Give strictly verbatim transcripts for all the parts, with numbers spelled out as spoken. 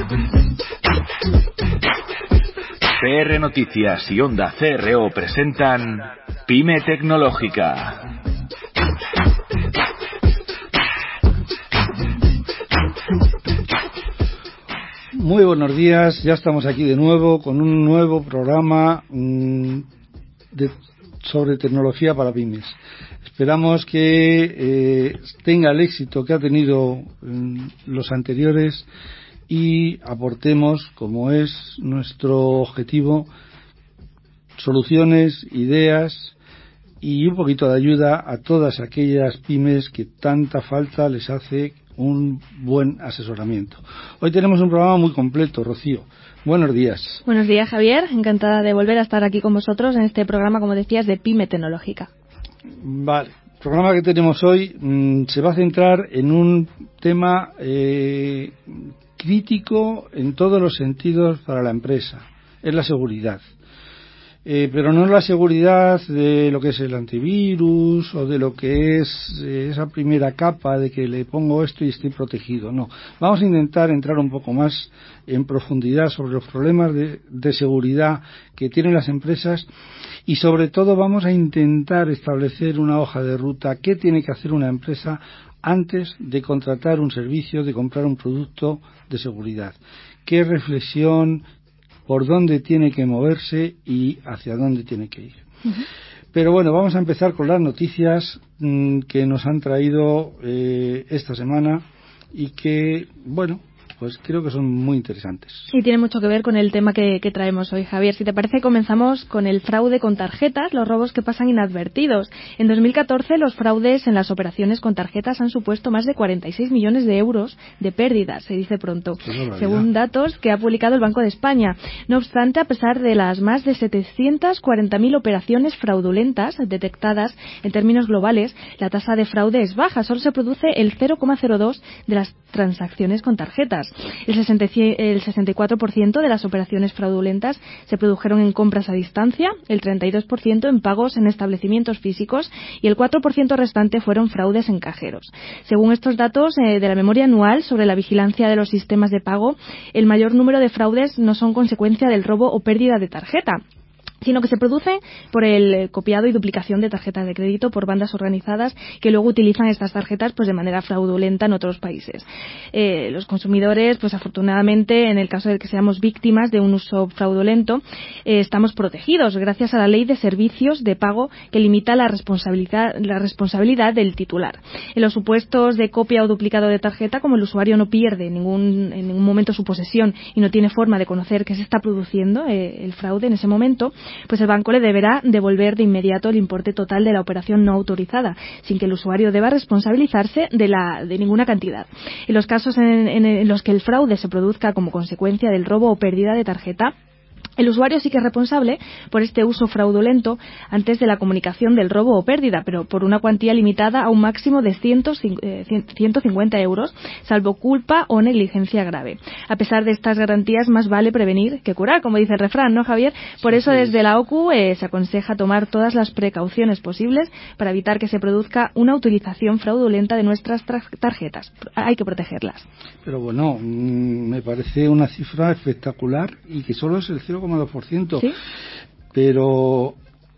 C R Noticias y Onda C R O presentan Pyme Tecnológica. Muy buenos días, ya estamos aquí de nuevo con un nuevo programa mmm, de, sobre tecnología para pymes. Esperamos que eh, tenga el éxito que ha tenido mmm, los anteriores y aportemos, como es nuestro objetivo, soluciones, ideas y un poquito de ayuda a todas aquellas pymes que tanta falta les hace un buen asesoramiento. Hoy tenemos un programa muy completo, Rocío. Buenos días. Buenos días, Javier. Encantada de volver a estar aquí con vosotros en este programa, como decías, de Pyme Tecnológica. Vale. El programa que tenemos hoy mmm, se va a centrar en un tema eh, crítico en todos los sentidos para la empresa. Es la seguridad. Eh, pero no es la seguridad de lo que es el antivirus o de lo que es eh, esa primera capa de que le pongo esto y estoy protegido. No, vamos a intentar entrar un poco más en profundidad sobre los problemas de, de seguridad que tienen las empresas y sobre todo vamos a intentar establecer una hoja de ruta. ¿Qué tiene que hacer una empresa antes de contratar un servicio, de comprar un producto de seguridad? ¿Qué reflexión, por dónde tiene que moverse y hacia dónde tiene que ir? Uh-huh. Pero bueno, vamos a empezar con las noticias mmm, que nos han traído eh, esta semana y que, bueno, pues creo que son muy interesantes. Y tiene mucho que ver con el tema que, que traemos hoy, Javier. Si te parece, comenzamos con el fraude con tarjetas, los robos que pasan inadvertidos. En dos mil catorce, los fraudes en las operaciones con tarjetas han supuesto más de cuarenta y seis millones de euros de pérdidas, se dice pronto, según datos que ha publicado el Banco de España. No obstante, a pesar de las más de setecientas cuarenta mil operaciones fraudulentas detectadas en términos globales, la tasa de fraude es baja, solo se produce el cero coma cero dos de las transacciones con tarjetas. El sesenta y cuatro por ciento de las operaciones fraudulentas se produjeron en compras a distancia, el treinta y dos por ciento en pagos en establecimientos físicos y el cuatro por ciento restante fueron fraudes en cajeros. Según estos datos eh, de la memoria anual sobre la vigilancia de los sistemas de pago, el mayor número de fraudes no son consecuencia del robo o pérdida de tarjeta, sino que se produce por el copiado y duplicación de tarjetas de crédito por bandas organizadas que luego utilizan estas tarjetas pues de manera fraudulenta en otros países. Eh, los consumidores, pues afortunadamente, en el caso de que seamos víctimas de un uso fraudulento, eh, estamos protegidos gracias a la Ley de Servicios de Pago que limita la responsabilidad, la responsabilidad del titular. En los supuestos de copia o duplicado de tarjeta, como el usuario no pierde ningún, en ningún momento su posesión y no tiene forma de conocer que se está produciendo eh, el fraude en ese momento, pues el banco le deberá devolver de inmediato el importe total de la operación no autorizada, sin que el usuario deba responsabilizarse de, la, de ninguna cantidad. En los casos en, en, en los que el fraude se produzca como consecuencia del robo o pérdida de tarjeta, el usuario sí que es responsable por este uso fraudulento antes de la comunicación del robo o pérdida, pero por una cuantía limitada a un máximo de ciento cincuenta euros, salvo culpa o negligencia grave. A pesar de estas garantías, más vale prevenir que curar, como dice el refrán, ¿no, Javier? Por eso, desde la O C U eh, se aconseja tomar todas las precauciones posibles para evitar que se produzca una utilización fraudulenta de nuestras tra- tarjetas. Hay que protegerlas. Pero bueno, me parece una cifra espectacular y que solo es el cero coma dos por ciento. ¿Sí? Pero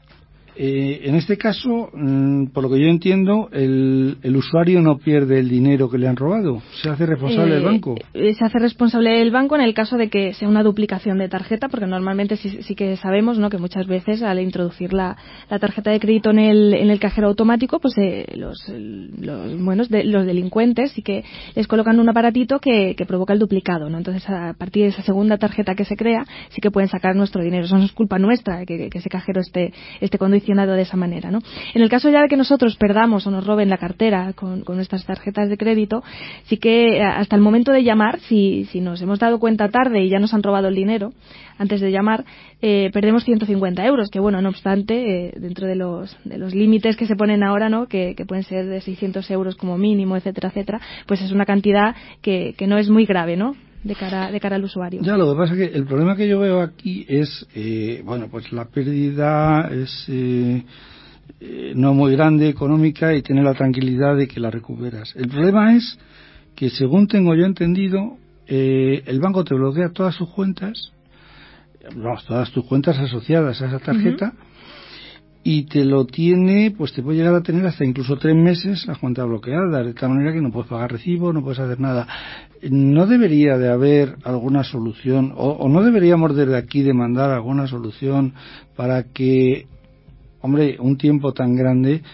eh, en este caso, mmm, por lo que yo entiendo, el, el usuario no pierde el dinero que le han robado. Se hace responsable eh, el banco. Se hace responsable el banco en el caso de que sea una duplicación de tarjeta, porque normalmente sí, sí que sabemos, ¿no?, que muchas veces al introducir la, la tarjeta de crédito en el, en el cajero automático, pues eh, los, los, bueno, de, los delincuentes sí que les colocan un aparatito que, que provoca el duplicado, ¿no? Entonces, a partir de esa segunda tarjeta que se crea, sí que pueden sacar nuestro dinero. Eso no es culpa nuestra que, que ese cajero esté, esté condicionado de esa manera, ¿no? En el caso ya de que nosotros perdamos o nos roben la cartera con, con nuestras tarjetas de crédito, sí que hasta el momento de llamar, si, si nos hemos dado cuenta tarde y ya nos han robado el dinero, antes de llamar, eh, perdemos ciento cincuenta euros, que bueno, no obstante, eh, dentro de los, de los límites que se ponen ahora, ¿no?, que, que pueden ser de seiscientos euros como mínimo, etcétera, etcétera, pues es una cantidad que, que no es muy grave, ¿no?, de cara de cara al usuario. Ya, lo que pasa es que el problema que yo veo aquí es, eh, bueno, pues la pérdida es eh, eh, no muy grande, económica, y tener la tranquilidad de que la recuperas. El problema es que, según tengo yo entendido, eh, el banco te bloquea todas sus cuentas, vamos, todas tus cuentas asociadas a esa tarjeta, uh-huh. y te lo tiene, pues te puede llegar a tener hasta incluso tres meses la cuenta bloqueada, de tal manera que no puedes pagar recibo, no puedes hacer nada. ¿No debería de haber alguna solución, o, o no deberíamos desde aquí demandar alguna solución para que, hombre, un tiempo tan grande,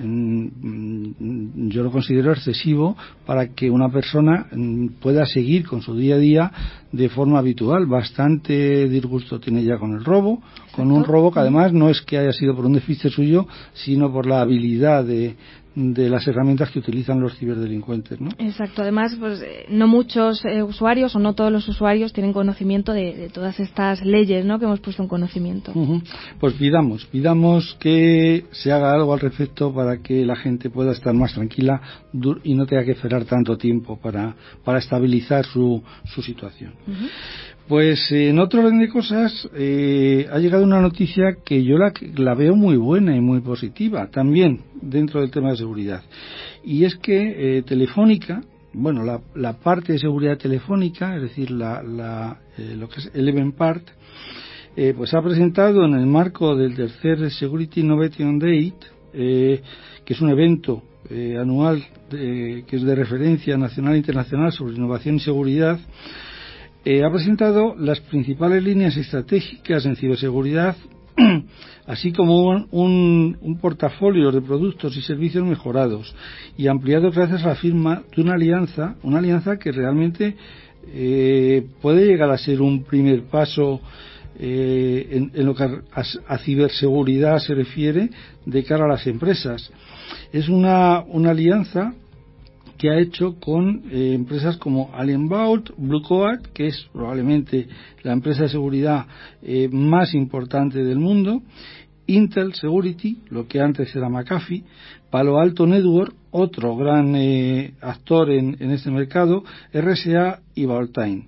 yo lo considero excesivo para que una persona pueda seguir con su día a día de forma habitual? Bastante disgusto tiene ya con el robo, Exacto. con un robo que además no es que haya sido por un despiste suyo, sino por la habilidad de de las herramientas que utilizan los ciberdelincuentes, ¿no? Exacto. Además, pues no muchos eh, usuarios o no todos los usuarios tienen conocimiento de, de todas estas leyes, ¿no?, que hemos puesto en conocimiento. Uh-huh. Pues pidamos, pidamos que se haga algo al respecto para que la gente pueda estar más tranquila y no tenga que esperar tanto tiempo para, para estabilizar su, su situación. Uh-huh. Pues eh, en otro orden de cosas, eh, ha llegado una noticia que yo la, la veo muy buena y muy positiva, también dentro del tema de seguridad. Y es que eh, Telefónica, bueno, la, la parte de seguridad telefónica, es decir, la, la, eh, lo que es Eleven Part, eh, pues ha presentado en el marco del tercer Security Innovation Day, eh, que es un evento eh, anual de, que es de referencia nacional e internacional sobre innovación y seguridad, Eh, ha presentado las principales líneas estratégicas en ciberseguridad, así como un, un, un portafolio de productos y servicios mejorados y ampliado gracias a la firma de una alianza, una alianza que realmente eh, puede llegar a ser un primer paso eh, en, en lo que a, a ciberseguridad se refiere de cara a las empresas. Es una, una alianza que ha hecho con eh, empresas como Alien Vault, Blue Coat, que es probablemente la empresa de seguridad eh, más importante del mundo, Intel Security, lo que antes era McAfee, Palo Alto Network, otro gran eh, actor en, en este mercado, R S A y Vaultine.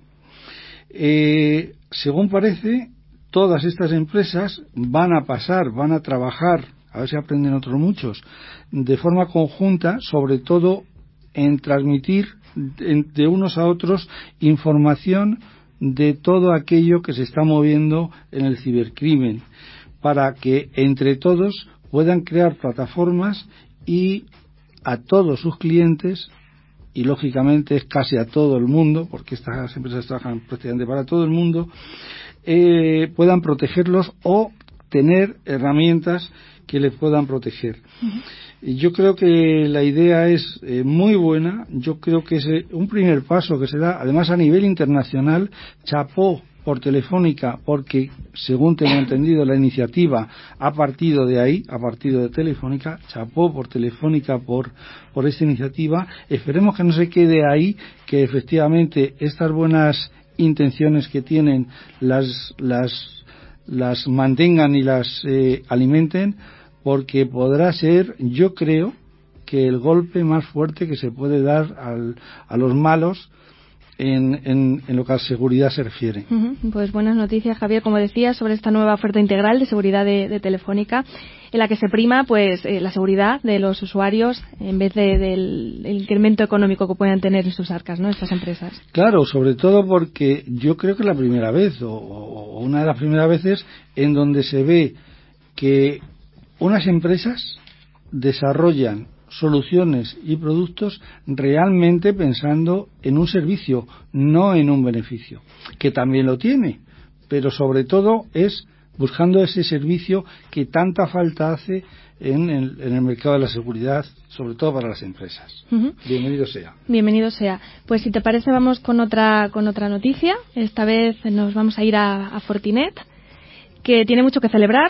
Eh, según parece, todas estas empresas van a pasar, van a trabajar, a ver si aprenden otros muchos, de forma conjunta, sobre todo en transmitir de unos a otros información de todo aquello que se está moviendo en el cibercrimen, para que entre todos puedan crear plataformas y a todos sus clientes, y lógicamente es casi a todo el mundo, porque estas empresas trabajan prácticamente para todo el mundo, eh, puedan protegerlos o tener herramientas que les puedan proteger. Uh-huh. Yo creo que la idea es eh, muy buena. Yo creo que es eh, un primer paso que se da, además a nivel internacional. Chapó por Telefónica, porque según tengo entendido la iniciativa ha partido de ahí, ha partido de Telefónica. Chapó por Telefónica por, por esta iniciativa. Esperemos que no se quede ahí, que efectivamente estas buenas intenciones que tienen las, las, las mantengan y las eh, alimenten, porque podrá ser, yo creo, que el golpe más fuerte que se puede dar al, a los malos en, en, en lo que a seguridad se refiere. Uh-huh. Pues buenas noticias, Javier, como decías, sobre esta nueva oferta integral de seguridad de, de Telefónica, en la que se prima pues eh, la seguridad de los usuarios en vez de, del el incremento económico que puedan tener en sus arcas, ¿no?, estas empresas. Claro, sobre todo porque yo creo que es la primera vez, o, o una de las primeras veces, en donde se ve que unas empresas desarrollan soluciones y productos realmente pensando en un servicio, no en un beneficio, que también lo tiene, pero sobre todo es buscando ese servicio que tanta falta hace en el, en el mercado de la seguridad, sobre todo para las empresas. Uh-huh. Bienvenido sea. Bienvenido sea. Pues si te parece vamos con otra con otra noticia. Esta vez nos vamos a ir a, a Fortinet, que tiene mucho que celebrar.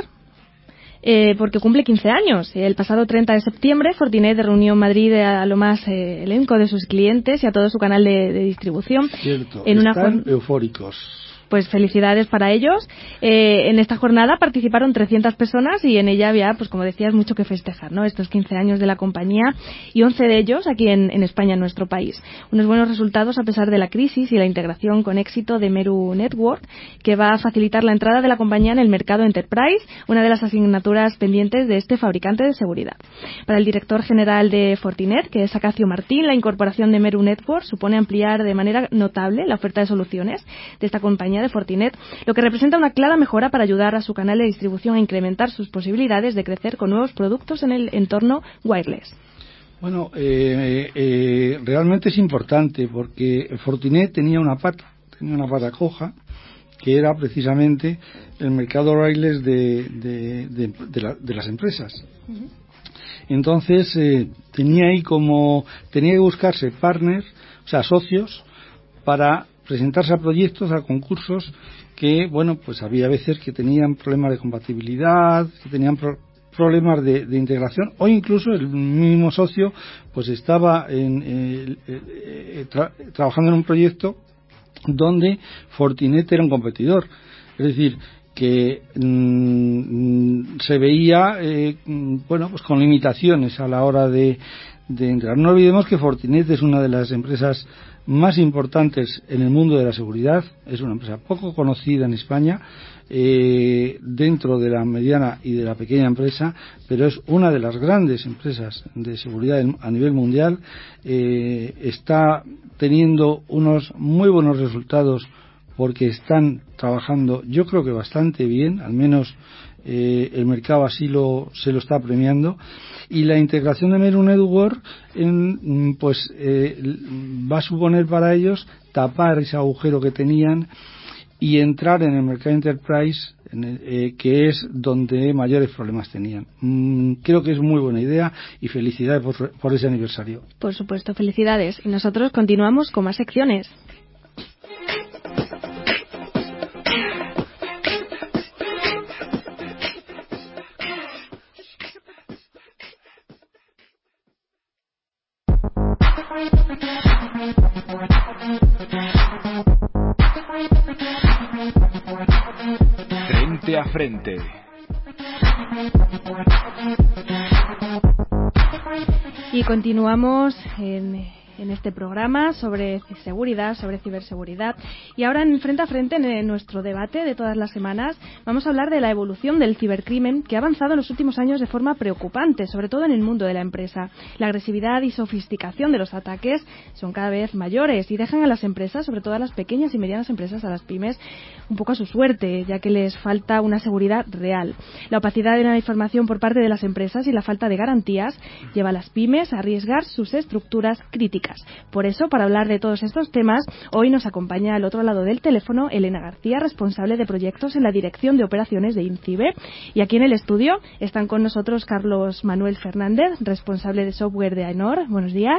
Eh, porque cumple quince años. El pasado treinta de septiembre, Fortinet reunió en Madrid a lo más eh, elenco de sus clientes y a todo su canal de, de distribución. Cierto, en están una eufóricos. Pues felicidades para ellos. Eh, en esta jornada participaron trescientas personas y en ella había, pues como decías, mucho que festejar, ¿no? Estos quince años de la compañía y once de ellos aquí en, en España, en nuestro país. Unos buenos resultados a pesar de la crisis y la integración con éxito de Meru Network, que va a facilitar la entrada de la compañía en el mercado Enterprise, una de las asignaturas pendientes de este fabricante de seguridad. Para el director general de Fortinet, que es Acacio Martín, la incorporación de Meru Network supone ampliar de manera notable la oferta de soluciones de esta compañía de Fortinet, lo que representa una clara mejora para ayudar a su canal de distribución a incrementar sus posibilidades de crecer con nuevos productos en el entorno wireless. Bueno, eh, eh, realmente es importante porque Fortinet tenía una pata, tenía una pata coja, que era precisamente el mercado wireless de, de, de, de, la, de las empresas. Uh-huh. Entonces eh, tenía ahí como tenía que buscarse partners, o sea, socios, para presentarse a proyectos, a concursos que, bueno, pues había veces que tenían problemas de compatibilidad, que tenían pro- problemas de, de integración, o incluso el mismo socio pues estaba en, eh, eh, tra- trabajando en un proyecto donde Fortinet era un competidor. Es decir, que mmm, se veía, eh, bueno, pues con limitaciones a la hora de, de entrar. No olvidemos que Fortinet es una de las empresas más importantes en el mundo de la seguridad, es una empresa poco conocida en España, eh, dentro de la mediana y de la pequeña empresa, pero es una de las grandes empresas de seguridad a nivel mundial, eh, está teniendo unos muy buenos resultados porque están trabajando, yo creo que bastante bien, al menos eh, el mercado así lo se lo está premiando, y la integración de Meru Network en, pues eh, va a suponer para ellos tapar ese agujero que tenían y entrar en el mercado Enterprise, en el, eh, que es donde mayores problemas tenían. Mm, creo que es muy buena idea y felicidades por, por ese aniversario. Por supuesto, felicidades. Y nosotros continuamos con más secciones. Frente a frente. Y continuamos en, en este programa sobre seguridad, sobre ciberseguridad. Y ahora en Frente a Frente, en nuestro debate de todas las semanas, vamos a hablar de la evolución del cibercrimen, que ha avanzado en los últimos años de forma preocupante, sobre todo en el mundo de la empresa. La agresividad y sofisticación de los ataques son cada vez mayores y dejan a las empresas, sobre todo a las pequeñas y medianas empresas, a las pymes, un poco a su suerte, ya que les falta una seguridad real. La opacidad de la información por parte de las empresas y la falta de garantías lleva a las pymes a arriesgar sus estructuras críticas. Por eso, para hablar de todos estos temas, hoy nos acompaña al otro lado del teléfono Elena García, responsable de proyectos en la Dirección de Operaciones de INCIBE. Y aquí en el estudio están con nosotros Carlos Manuel Fernández, responsable de software de AENOR. Buenos días.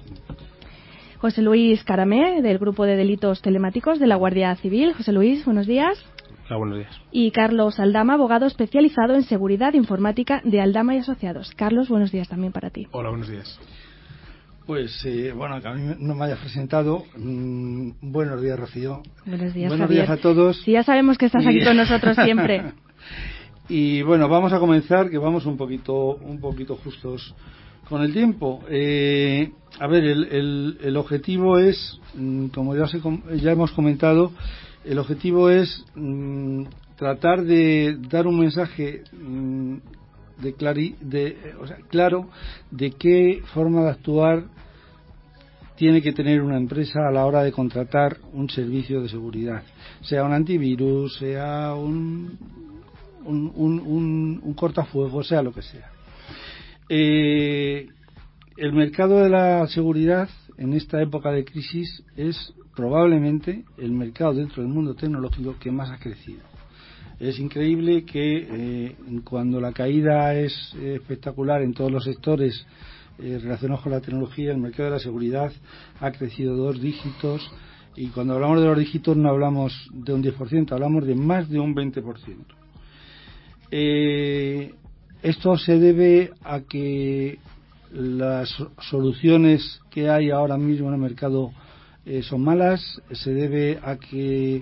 José Luis Caramé, del Grupo de Delitos Telemáticos de la Guardia Civil. José Luis, buenos días. Hola, buenos días. Y Carlos Aldama, abogado especializado en seguridad informática de Aldama y Asociados. Carlos, buenos días también para ti. Hola, buenos días. Pues, eh, bueno, que a mí no me haya presentado. Mm, buenos días, Rocío. Buenos días, Buenos Javier. días a todos. Sí, ya sabemos que estás y... aquí con nosotros siempre. Y bueno, vamos a comenzar, que vamos un poquito, un poquito justos con el tiempo. Eh, a ver, el, el, el objetivo es, como ya, se, ya hemos comentado, el objetivo es mm, tratar de dar un mensaje mm, de, clari, de o sea, claro de qué forma de actuar tiene que tener una empresa a la hora de contratar un servicio de seguridad, sea un antivirus, sea un, un, un, un, un cortafuegos, sea lo que sea. Eh, el mercado de la seguridad en esta época de crisis es probablemente el mercado dentro del mundo tecnológico que más ha crecido. Es increíble que eh, cuando la caída es eh, espectacular en todos los sectores eh, relacionados con la tecnología, el mercado de la seguridad ha crecido dos dígitos, y cuando hablamos de los dígitos no hablamos de un diez por ciento, hablamos de más de un veinte por ciento. Eh, esto se debe a que las soluciones que hay ahora mismo en el mercado eh, son malas, se debe a que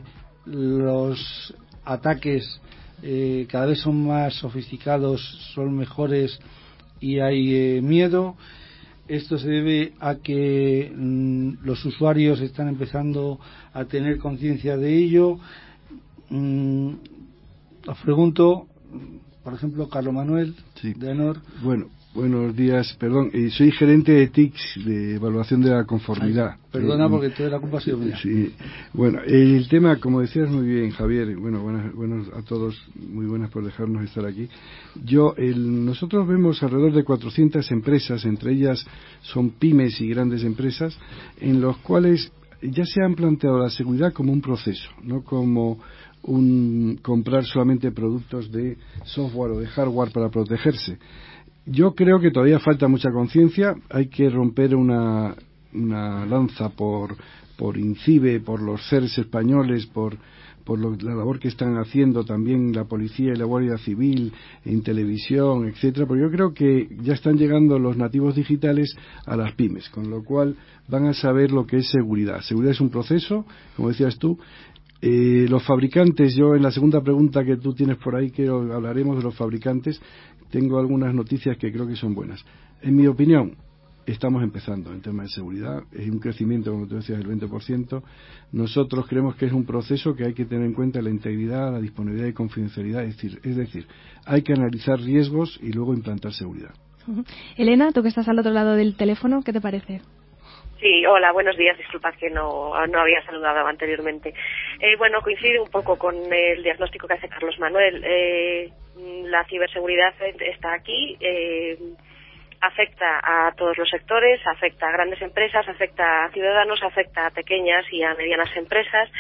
los ataques eh, cada vez son más sofisticados, son mejores y hay eh, miedo. Esto se debe a que mmm, los usuarios están empezando a tener conciencia de ello. Mm, os pregunto, por ejemplo, Carlos Manuel, sí. de AENOR. Bueno, buenos días, perdón, eh, soy gerente de T I C S, de evaluación de la conformidad. Ay, perdona, eh, porque toda la culpa ha sido mía. Sí, bueno, el tema, como decías muy bien, Javier, bueno, buenas, buenas a todos, muy buenas por dejarnos estar aquí. Yo, el, nosotros vemos alrededor de cuatrocientas empresas, entre ellas son pymes y grandes empresas, en los cuales ya se han planteado la seguridad como un proceso, no como un comprar solamente productos de software o de hardware para protegerse. Yo creo que todavía falta mucha conciencia, hay que romper una, una lanza por, por INCIBE, por los C E R S españoles, por, por lo, la labor que están haciendo también la policía y la Guardia Civil en televisión, etcétera, porque yo creo que ya están llegando los nativos digitales a las pymes, con lo cual van a saber lo que es seguridad. Seguridad es un proceso, como decías tú. Eh, los fabricantes, yo en la segunda pregunta que tú tienes por ahí, que hablaremos de los fabricantes, tengo algunas noticias que creo que son buenas. En mi opinión, estamos empezando en tema de seguridad, es un crecimiento, como tú decías, del veinte por ciento. Nosotros creemos que es un proceso que hay que tener en cuenta la integridad, la disponibilidad y confidencialidad, es decir, es decir, hay que analizar riesgos y luego implantar seguridad. Uh-huh. Elena, tú que estás al otro lado del teléfono, ¿qué te parece? Sí, hola, buenos días. Disculpad que no, no había saludado anteriormente. Eh, bueno, coincide un poco con el diagnóstico que hace Carlos Manuel. Eh, la ciberseguridad está aquí, eh, afecta a todos los sectores, afecta a grandes empresas, afecta a ciudadanos, afecta a pequeñas y a medianas empresas.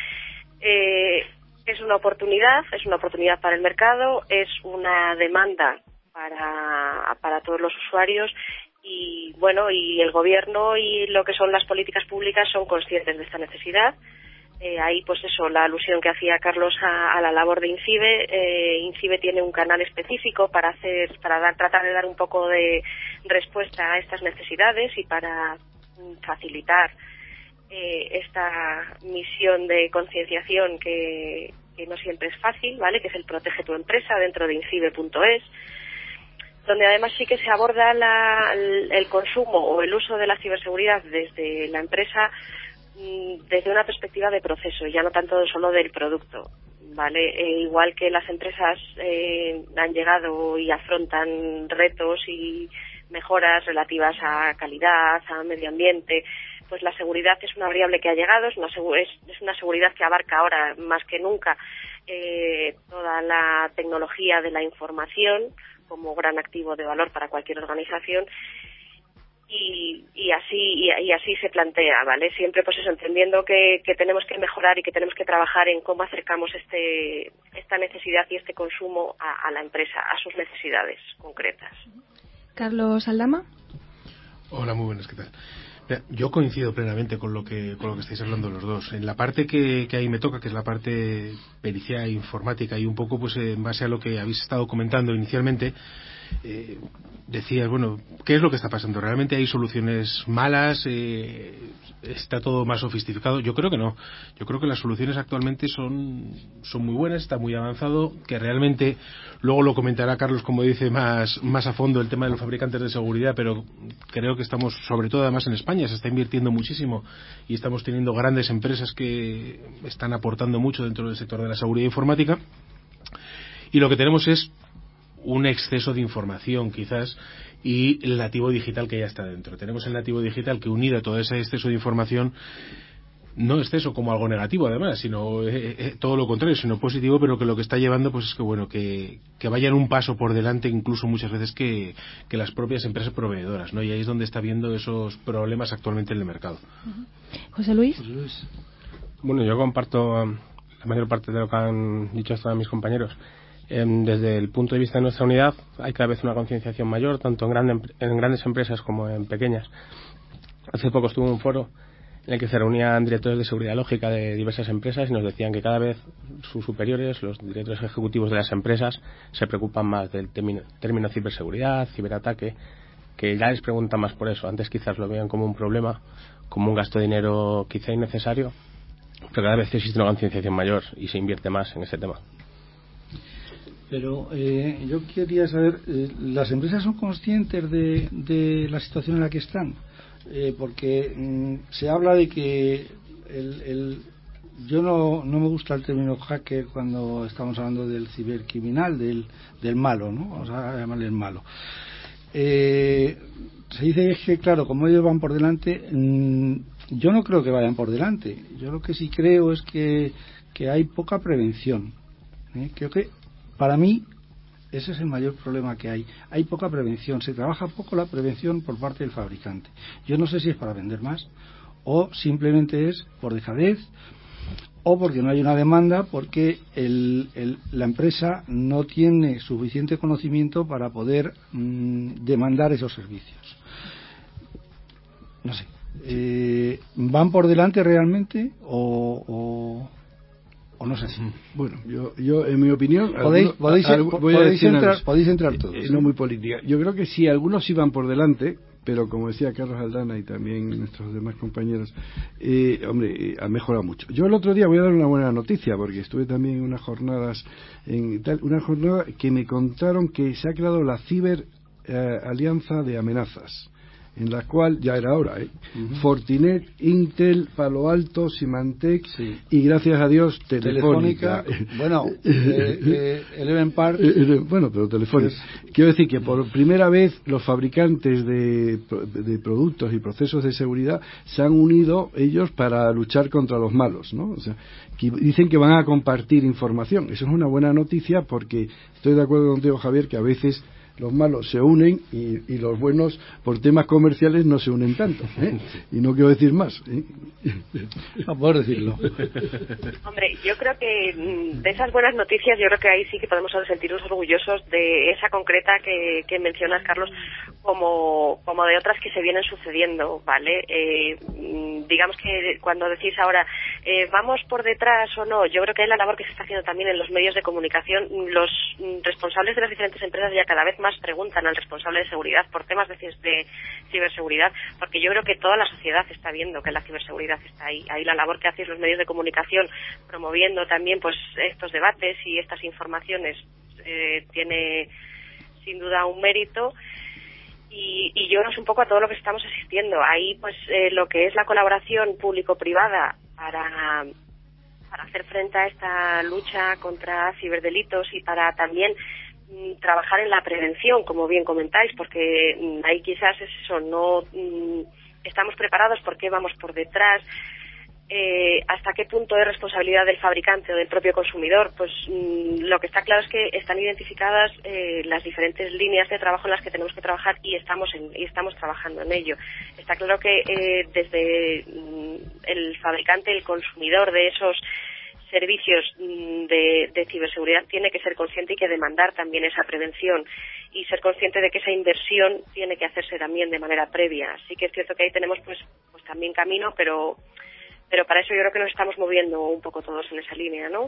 Eh, es una oportunidad, es una oportunidad para el mercado, es una demanda para, para todos los usuarios. Y bueno, y el gobierno y lo que son las políticas públicas son conscientes de esta necesidad. Eh, ahí pues eso, la alusión que hacía Carlos a, a la labor de INCIBE. Eh, INCIBE tiene un canal específico para hacer, para dar, tratar de dar un poco de respuesta a estas necesidades y para facilitar eh, esta misión de concienciación que, que no siempre es fácil, ¿vale? Que es el Protege tu Empresa dentro de incibe punto es. Donde además sí que se aborda la, el, el consumo o el uso de la ciberseguridad desde la empresa desde una perspectiva de proceso, ya no tanto solo del producto, ¿vale? E igual que las empresas eh, han llegado y afrontan retos y mejoras relativas a calidad, a medio ambiente, pues la seguridad es una variable que ha llegado, es una, es, es una seguridad que abarca ahora más que nunca eh, toda la tecnología de la información como gran activo de valor para cualquier organización y, y así y, y así se plantea, ¿vale? Siempre pues eso, entendiendo que, que tenemos que mejorar y que tenemos que trabajar en cómo acercamos este esta necesidad y este consumo a, a la empresa, a sus necesidades concretas. Carlos Aldama. Hola, muy buenas, ¿qué tal? Yo coincido plenamente con lo que con lo que estáis hablando los dos. En la parte que, que ahí me toca, que es la parte pericia informática, y un poco pues en base a lo que habéis estado comentando inicialmente, eh, decías, bueno, ¿qué es lo que está pasando? ¿Realmente hay soluciones malas? Eh, ¿Está todo más sofisticado? Yo creo que no. Yo creo que las soluciones actualmente son, son muy buenas, está muy avanzado, que realmente, luego lo comentará Carlos, como dice, más, más a fondo el tema de los fabricantes de seguridad, pero creo que estamos, sobre todo además en España, se está invirtiendo muchísimo y estamos teniendo grandes empresas que están aportando mucho dentro del sector de la seguridad informática, y lo que tenemos es un exceso de información quizás y el nativo digital que ya está dentro. Tenemos el nativo digital que, unido a todo ese exceso de información, no exceso como algo negativo además, sino eh, eh, todo lo contrario, sino positivo, pero que lo que está llevando pues es que bueno que, que vayan un paso por delante incluso muchas veces que, que las propias empresas proveedoras, ¿no? Y ahí es donde está viendo esos problemas actualmente en el mercado. Uh-huh. José Luis. José Luis. Bueno, yo comparto um, la mayor parte de lo que han dicho hasta mis compañeros. Desde el punto de vista de nuestra unidad hay cada vez una concienciación mayor, tanto en, grande, en grandes empresas como en pequeñas. Hace poco estuve en un foro en el que se reunían directores de seguridad lógica de diversas empresas y nos decían que cada vez sus superiores, los directores ejecutivos de las empresas, se preocupan más del término, término ciberseguridad, ciberataque, que ya les preguntan más por eso. Antes quizás lo veían como un problema, como un gasto de dinero quizá innecesario, pero cada vez existe una concienciación mayor y se invierte más en ese tema. Pero eh, yo quería saber, eh, ¿las empresas son conscientes de, de la situación en la que están? Eh, porque mm, se habla de que el, el, yo no, no me gusta el término hacker cuando estamos hablando del cibercriminal, del, del malo, ¿no? Vamos a llamarle el malo. Eh, se dice que, claro, como ellos van por delante, mmm, yo no creo que vayan por delante. Yo lo que sí creo es que, que hay poca prevención. ¿eh? Creo que para mí ese es el mayor problema que hay. Hay poca prevención, se trabaja poco la prevención por parte del fabricante. Yo no sé si es para vender más o simplemente es por dejadez o porque no hay una demanda, porque el, el, la empresa no tiene suficiente conocimiento para poder mmm, demandar esos servicios. No sé. Eh, ¿Van por delante realmente o...? o ¿O no es así? Bueno, yo, yo en mi opinión... ¿Podéis, algunos, podéis, algo, voy podéis, a decir entrar, algo, podéis entrar todos. Eh, ¿eh? No muy política. Yo creo que sí, algunos iban por delante, pero como decía Carlos Aldana y también nuestros demás compañeros, eh, hombre, eh, ha mejorado mucho. Yo el otro día voy a dar una buena noticia, porque estuve también en unas jornadas, en tal, una jornada que me contaron que se ha creado la Ciber eh, Alianza de Amenazas, en la cual ya era hora, ¿eh? Uh-huh. Fortinet, Intel, Palo Alto, Symantec sí. y gracias a Dios Telefónica. Telefónica bueno, eh, eh, Eleven Park. Eh, bueno, pero Telefónica. Es... Quiero decir que por primera vez los fabricantes de, de productos y procesos de seguridad se han unido ellos para luchar contra los malos, ¿no? O sea, que dicen que van a compartir información. Eso es una buena noticia porque estoy de acuerdo contigo, Javier, que a veces los malos se unen y, y los buenos por temas comerciales no se unen tanto, ¿eh? Y no quiero decir más, ¿eh? No puedo decirlo. Hombre, yo creo que de esas buenas noticias, yo creo que ahí sí que podemos sentirnos orgullosos de esa concreta que, que mencionas, Carlos, como, como de otras que se vienen sucediendo, ¿vale? Eh, digamos que cuando decís ahora, eh, ¿vamos por detrás o no? Yo creo que es la labor que se está haciendo también en los medios de comunicación. Los responsables de las diferentes empresas ya cada vez más preguntan al responsable de seguridad por temas de, de ciberseguridad, porque yo creo que toda la sociedad está viendo que la ciberseguridad está ahí. Ahí la labor que hacen los medios de comunicación promoviendo también pues estos debates y estas informaciones eh, tiene sin duda un mérito. Y, y yo no sé un poco a todo lo que estamos asistiendo. Ahí, pues, eh, lo que es la colaboración público-privada para, para hacer frente a esta lucha contra ciberdelitos y para también mm, trabajar en la prevención, como bien comentáis, porque mm, ahí quizás es eso, no mm, estamos preparados porque vamos por detrás. Eh, hasta qué punto es responsabilidad del fabricante o del propio consumidor, pues mmm, lo que está claro es que están identificadas eh, las diferentes líneas de trabajo en las que tenemos que trabajar y estamos en, y estamos trabajando en ello. Está claro que eh, desde mmm, el fabricante, el consumidor de esos servicios mmm, de, de ciberseguridad tiene que ser consciente y que demandar también esa prevención y ser consciente de que esa inversión tiene que hacerse también de manera previa. Sí que es cierto que ahí tenemos pues, pues también camino, pero Pero para eso yo creo que nos estamos moviendo un poco todos en esa línea, ¿no?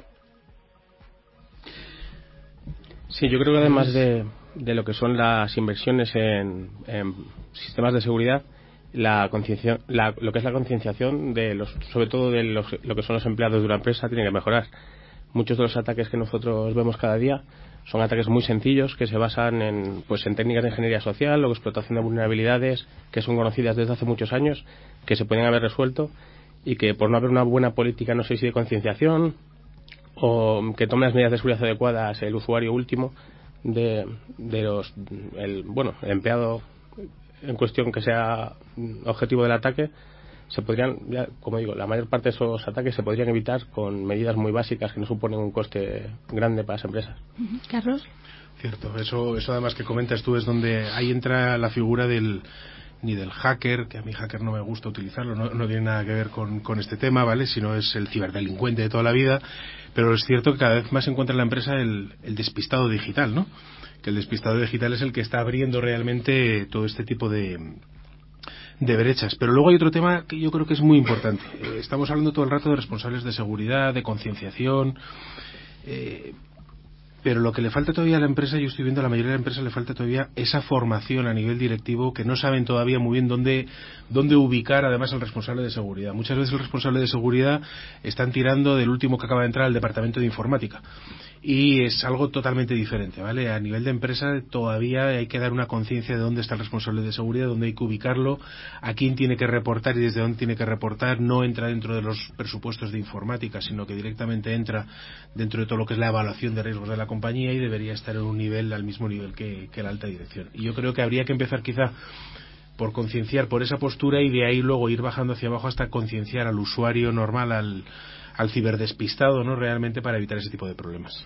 Sí, yo creo que además de, de lo que son las inversiones en, en sistemas de seguridad, la conciencia, la, lo que es la concienciación de los, sobre todo de los, lo que son los empleados de una empresa, tiene que mejorar. Muchos de los ataques que nosotros vemos cada día son ataques muy sencillos que se basan en, pues, en técnicas de ingeniería social o explotación de vulnerabilidades que son conocidas desde hace muchos años, que se pueden haber resuelto, y que por no haber una buena política, no sé si de concienciación o que tome las medidas de seguridad adecuadas el usuario último de, de los el bueno el empleado en cuestión que sea objetivo del ataque, se podrían, ya, como digo, la mayor parte de esos ataques se podrían evitar con medidas muy básicas que no suponen un coste grande para las empresas. Carlos. Cierto, eso eso además que comentas tú es donde ahí entra la figura del ni del hacker, que a mí hacker no me gusta utilizarlo, no, no tiene nada que ver con, con este tema, ¿vale? Sino es el ciberdelincuente de toda la vida, pero es cierto que cada vez más se encuentra en la empresa el, el despistado digital, ¿no? Que el despistado digital es el que está abriendo realmente todo este tipo de, de brechas. Pero luego hay otro tema que yo creo que es muy importante. Eh, estamos hablando todo el rato de responsables de seguridad, de concienciación. Eh, pero lo que le falta todavía a la empresa, yo estoy viendo a la mayoría de la empresa le falta todavía esa formación a nivel directivo, que no saben todavía muy bien dónde, dónde ubicar además al responsable de seguridad. Muchas veces el responsable de seguridad están tirando del último que acaba de entrar al departamento de informática, y es algo totalmente diferente, ¿vale? A nivel de empresa todavía hay que dar una conciencia de dónde está el responsable de seguridad, dónde hay que ubicarlo, a quién tiene que reportar y desde dónde tiene que reportar. No entra dentro de los presupuestos de informática, sino que directamente entra dentro de todo lo que es la evaluación de riesgos de la compañía, y debería estar en un nivel, al mismo nivel que, que la alta dirección. Y yo creo que habría que empezar quizá por concienciar por esa postura, y de ahí luego ir bajando hacia abajo hasta concienciar al usuario normal, al, al ciberdespistado, ¿no? Realmente, para evitar ese tipo de problemas.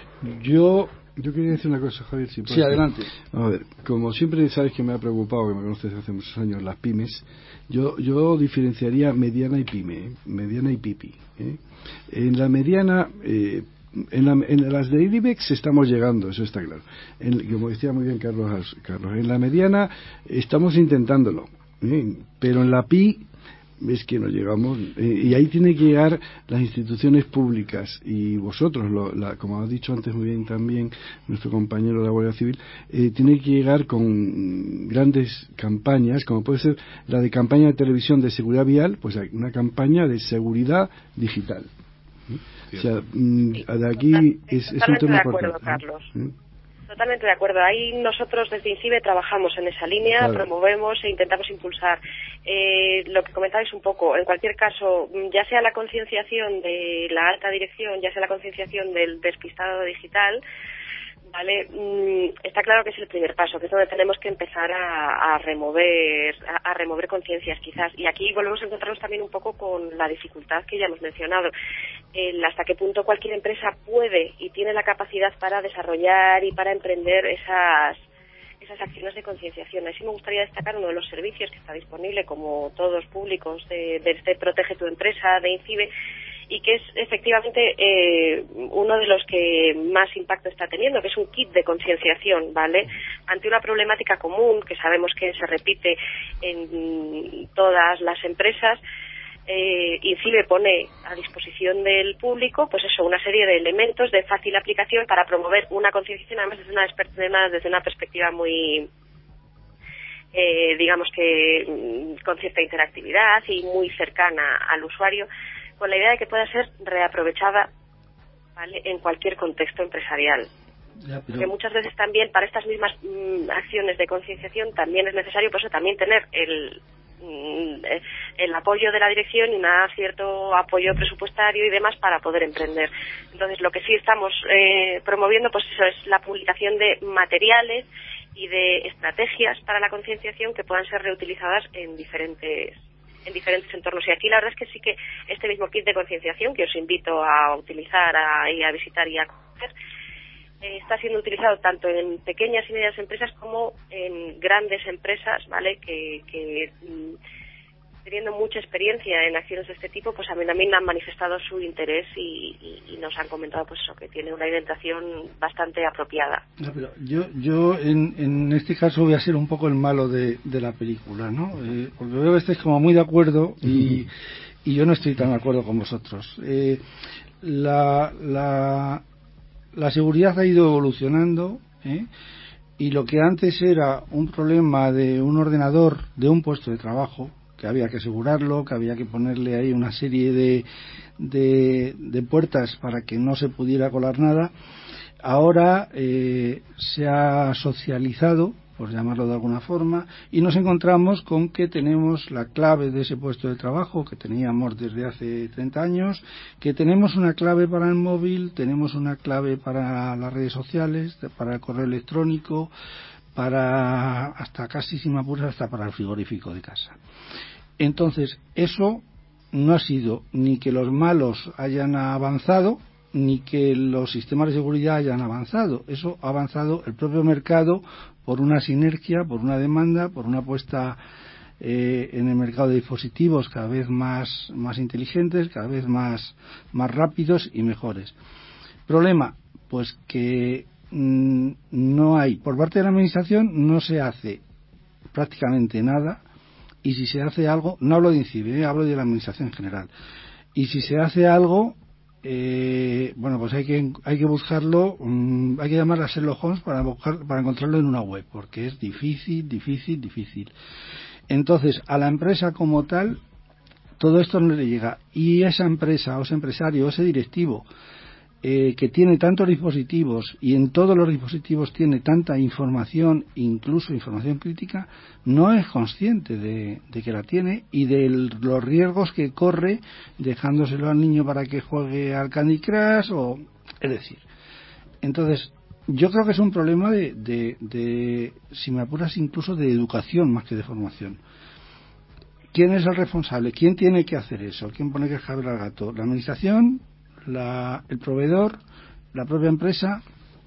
Yo yo quería decir una cosa, Javier, si Sí, adelante. A ver, como siempre sabes que me ha preocupado, que me conoces desde hace muchos años, las pymes, yo yo diferenciaría mediana y pyme, ¿eh? mediana y pipi. ¿eh? En la mediana, eh, en, la, en las de IBEX estamos llegando, eso está claro. En, como decía muy bien Carlos, Carlos, en la mediana estamos intentándolo, ¿eh? pero en la pi es que no llegamos, eh, y ahí tiene que llegar las instituciones públicas, y vosotros, lo, la, como ha dicho antes muy bien también nuestro compañero de la Guardia Civil, eh, tiene que llegar con grandes campañas, como puede ser la de campaña de televisión de seguridad vial, pues hay una campaña de seguridad digital. ¿eh? O sea, de aquí es, es un tema de acuerdo, importante. Carlos. ¿eh? Totalmente de acuerdo. Ahí nosotros desde INCIBE trabajamos en esa línea, claro. promovemos e intentamos impulsar. Eh, lo que comentabais un poco, en cualquier caso, ya sea la concienciación de la alta dirección, ya sea la concienciación del despistado digital, vale, mm, está claro que es el primer paso, que es donde tenemos que empezar a, a remover, a, a remover conciencias quizás. Y aquí volvemos a encontrarnos también un poco con la dificultad que ya hemos mencionado. El hasta qué punto cualquier empresa puede y tiene la capacidad para desarrollar y para emprender esas esas acciones de concienciación. Así me gustaría destacar uno de los servicios que está disponible, como todos públicos, de, de este Protege tu Empresa, de INCIBE, y que es efectivamente eh, uno de los que más impacto está teniendo, que es un kit de concienciación, ¿vale? Ante una problemática común que sabemos que se repite en todas las empresas, eh, INCIBE pone a disposición del público, pues eso, una serie de elementos de fácil aplicación para promover una concienciación, además desde una, desde una, desde una perspectiva muy, eh, digamos que con cierta interactividad y muy cercana al usuario, con la idea de que pueda ser reaprovechada, ¿vale?, en cualquier contexto empresarial. Ya, pero... Porque muchas veces también para estas mismas mm, acciones de concienciación también es necesario, pues también tener el el apoyo de la dirección y un cierto apoyo presupuestario y demás para poder emprender. Entonces, lo que sí estamos eh, promoviendo, pues eso es la publicación de materiales y de estrategias para la concienciación que puedan ser reutilizadas en diferentes en diferentes entornos. Y aquí la verdad es que sí que este mismo kit de concienciación, que os invito a utilizar a, y a visitar y a conocer, eh, está siendo utilizado tanto en pequeñas y medianas empresas como en grandes empresas, ¿vale?, que, que mm, teniendo mucha experiencia en acciones de este tipo, pues a mí también han manifestado su interés y, y, y nos han comentado pues eso, que tiene una orientación bastante apropiada. No, pero yo yo en, en este caso voy a ser un poco el malo de, de la película, ¿no? Eh, porque veo que estáis como muy de acuerdo y, y yo no estoy tan de acuerdo con vosotros. Eh, la, la, la seguridad ha ido evolucionando, ¿eh? Y lo que antes era un problema de un ordenador, de un puesto de trabajo, que había que asegurarlo, que había que ponerle ahí una serie de, de, de puertas para que no se pudiera colar nada, ahora eh, se ha socializado, por llamarlo de alguna forma, y nos encontramos con que tenemos la clave de ese puesto de trabajo que teníamos desde hace treinta años, que tenemos una clave para el móvil, tenemos una clave para las redes sociales, para el correo electrónico, para hasta casi, si me apuras, hasta para el frigorífico de casa. Entonces, eso no ha sido ni que los malos hayan avanzado, ni que los sistemas de seguridad hayan avanzado. Eso ha avanzado el propio mercado por una sinergia, por una demanda, por una apuesta eh, en el mercado de dispositivos cada vez más, más inteligentes, cada vez más, más rápidos y mejores. Problema, pues que mmm, no hay, por parte de la administración no se hace prácticamente nada. Y si se hace algo, no hablo de INCIBE, hablo de la administración en general, y si se hace algo, eh, bueno, pues hay que hay que buscarlo, um, hay que llamar a Sherlock Holmes para buscar, para encontrarlo en una web, porque es difícil, difícil, difícil. Entonces, a la empresa como tal, todo esto no le llega. Y esa empresa, o ese empresario, o ese directivo, eh, que tiene tantos dispositivos y en todos los dispositivos tiene tanta información, incluso información crítica, no es consciente de, de que la tiene y de los riesgos que corre dejándoselo al niño para que juegue al Candy Crush, o es decir, entonces yo creo que es un problema de, de, de si me apuras, incluso de educación más que de formación. ¿Quién es el responsable? ¿Quién tiene que hacer eso? ¿Quién pone que jabe al gato? ¿La administración? La, el proveedor, la propia empresa.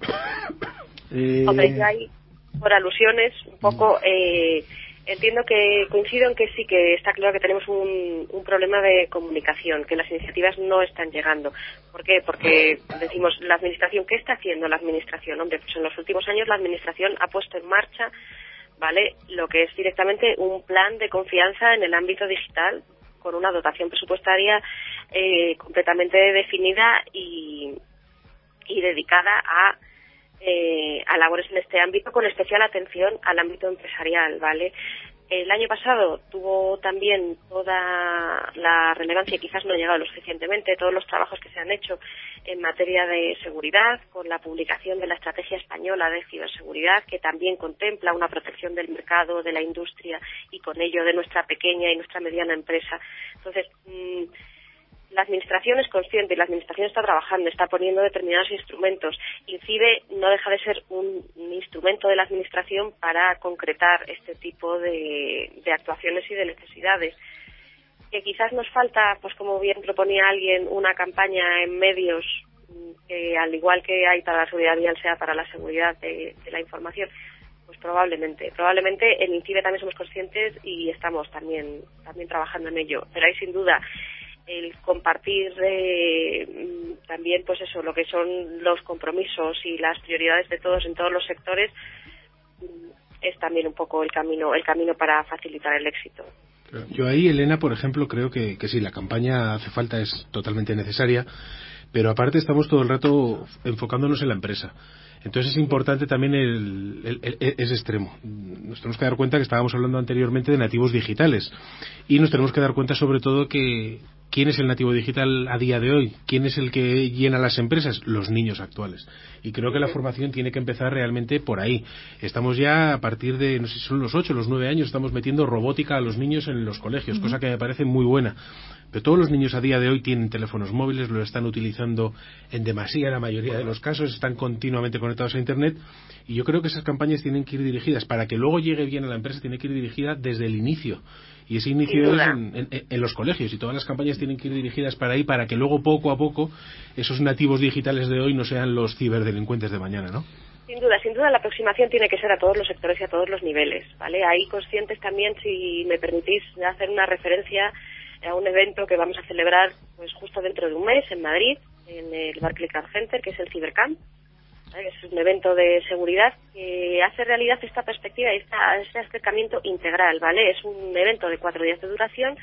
eh... Hombre, yo ahí, por alusiones, un poco, eh, entiendo que coincido en que sí, que está claro que tenemos un, un problema de comunicación, que las iniciativas no están llegando. ¿Por qué? Porque decimos, la administración, ¿qué está haciendo la administración? Hombre, pues en los últimos años la administración ha puesto en marcha, ¿vale?, lo que es directamente un plan de confianza en el ámbito digital, con una dotación presupuestaria eh, completamente definida y, y dedicada a, eh, a labores en este ámbito, con especial atención al ámbito empresarial, ¿vale? El año pasado tuvo también toda la relevancia, quizás no ha llegado lo suficientemente, todos los trabajos que se han hecho en materia de seguridad, con la publicación de la Estrategia Española de Ciberseguridad, que también contempla una protección del mercado, de la industria y con ello de nuestra pequeña y nuestra mediana empresa. Entonces, mmm, la administración es consciente y la administración está trabajando, está poniendo determinados instrumentos. INCIBE no deja de ser un, un instrumento de la administración para concretar este tipo de, de actuaciones y de necesidades. Que quizás nos falta, pues como bien proponía alguien, una campaña en medios que, al igual que hay para la seguridad vial, sea para la seguridad de, de la información. Pues probablemente, probablemente en INCIBE también somos conscientes y estamos también, también trabajando en ello. Pero hay sin duda el compartir eh, también, pues eso, lo que son los compromisos y las prioridades de todos en todos los sectores, es también un poco el camino, el camino para facilitar el éxito. Yo ahí, Elena, por ejemplo, creo que, que sí, la campaña hace falta, es totalmente necesaria, pero aparte estamos todo el rato enfocándonos en la empresa. Entonces es importante también el, el, el, ese extremo. Nos tenemos que dar cuenta que estábamos hablando anteriormente de nativos digitales y nos tenemos que dar cuenta sobre todo que ¿quién es el nativo digital a día de hoy? ¿Quién es el que llena las empresas? Los niños actuales. Y creo que la formación tiene que empezar realmente por ahí. Estamos ya a partir de, no sé si son los ocho, los nueve años, estamos metiendo robótica a los niños en los colegios, uh-huh. cosa que me parece muy buena. Pero todos los niños a día de hoy tienen teléfonos móviles, lo están utilizando en demasía, en la mayoría de los casos, están continuamente conectados a Internet, y yo creo que esas campañas tienen que ir dirigidas, para que luego llegue bien a la empresa, tiene que ir dirigida desde el inicio. Y ese inicio es en, en, en los colegios, y todas las campañas tienen que ir dirigidas para ahí, para que luego poco a poco esos nativos digitales de hoy no sean los ciberdelincuentes de mañana, ¿no? Sin duda, sin duda la aproximación tiene que ser a todos los sectores y a todos los niveles, ¿vale? Ahí conscientes también, si me permitís hacer una referencia a un evento que vamos a celebrar pues justo dentro de un mes en Madrid, en el Barclay Card Center, que es el Cybercamp. Es un evento de seguridad que hace realidad esta perspectiva y esta, este acercamiento integral, ¿vale? Es un evento de cuatro días de duración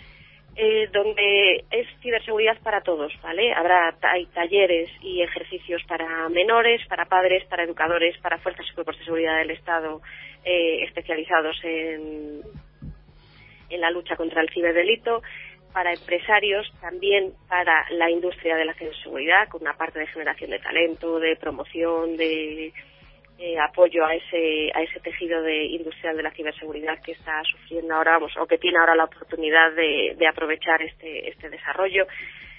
eh, donde es ciberseguridad para todos, ¿vale? Habrá hay talleres y ejercicios para menores, para padres, para educadores, para fuerzas y cuerpos de seguridad del Estado eh, especializados en, en la lucha contra el ciberdelito, para empresarios, también para la industria de la ciberseguridad, con una parte de generación de talento, de promoción, de eh, apoyo a ese a ese tejido de industrial de la ciberseguridad que está sufriendo ahora, vamos, o que tiene ahora la oportunidad de, de aprovechar este este desarrollo.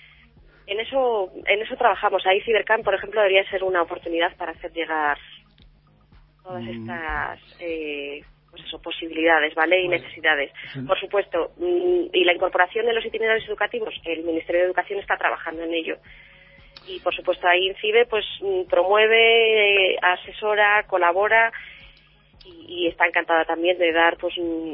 En eso en eso trabajamos. Ahí Cybercamp, por ejemplo, debería ser una oportunidad para hacer llegar todas estas eh, pues eso, posibilidades, ¿vale? Y necesidades. Por supuesto, y la incorporación de los itinerarios educativos, el Ministerio de Educación está trabajando en ello. Y por supuesto ahí INCIBE pues promueve, asesora, colabora y, y está encantada también de dar pues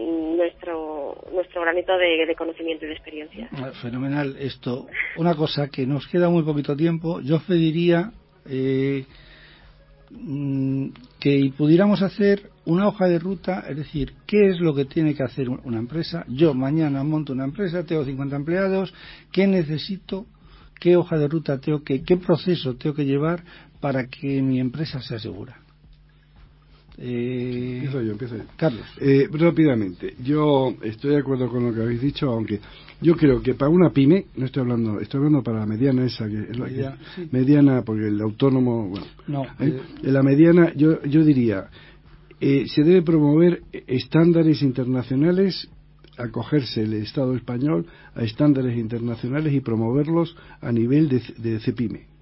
nuestro nuestro granito de, de conocimiento y de experiencia. Fenomenal esto. Una cosa que nos queda muy poquito tiempo, yo pediría eh, que pudiéramos hacer una hoja de ruta, es decir, qué es lo que tiene que hacer una empresa. Yo mañana monto una empresa, tengo cincuenta empleados, ¿qué necesito? ¿Qué hoja de ruta tengo que, qué proceso tengo que llevar para que mi empresa sea segura? Eh, empiezo yo, empiezo yo. Carlos. Eh, rápidamente, yo estoy de acuerdo con lo que habéis dicho, aunque yo creo que para una pyme, no estoy hablando, estoy hablando para la mediana esa, que es la Mediana, que, sí. mediana, porque el autónomo, bueno, No, ¿eh? eh, En la mediana, yo, yo diría, eh, se debe promover estándares internacionales, acogerse el Estado español a estándares internacionales y promoverlos a nivel de, de CEPYME.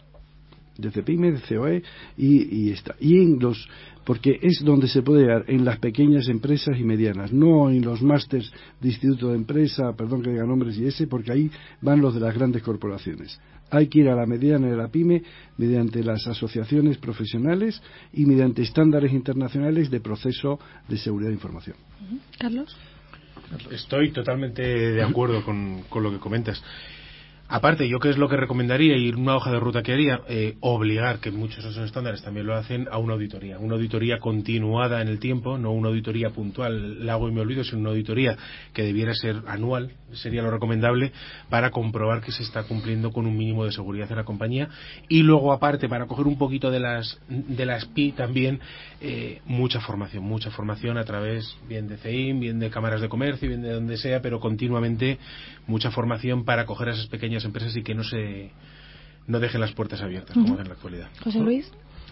de CEPYME, de C O E y, y está y en los porque es donde se puede llegar, en las pequeñas empresas y medianas, no en los másters de instituto de empresa, perdón que diga nombres y ese, porque ahí van los de las grandes corporaciones. Hay que ir a la mediana y a la pyme mediante las asociaciones profesionales y mediante estándares internacionales de proceso de seguridad de información. Carlos. Estoy totalmente de acuerdo con, con lo que comentas. Aparte, yo qué es lo que recomendaría y una hoja de ruta que haría, eh, obligar, que muchos de esos estándares también lo hacen, a una auditoría. Una auditoría continuada en el tiempo, no una auditoría puntual, la hago y me olvido, sino una auditoría que debiera ser anual, sería lo recomendable, para comprobar que se está cumpliendo con un mínimo de seguridad en la compañía. Y luego, aparte, para coger un poquito de las de las P I también, eh, mucha formación, mucha formación a través, bien de C E I M, bien de cámaras de comercio, bien de donde sea, pero continuamente mucha formación para coger a esas pequeñas empresas y que no se no dejen las puertas abiertas, uh-huh, como hacen en la actualidad. José Luis.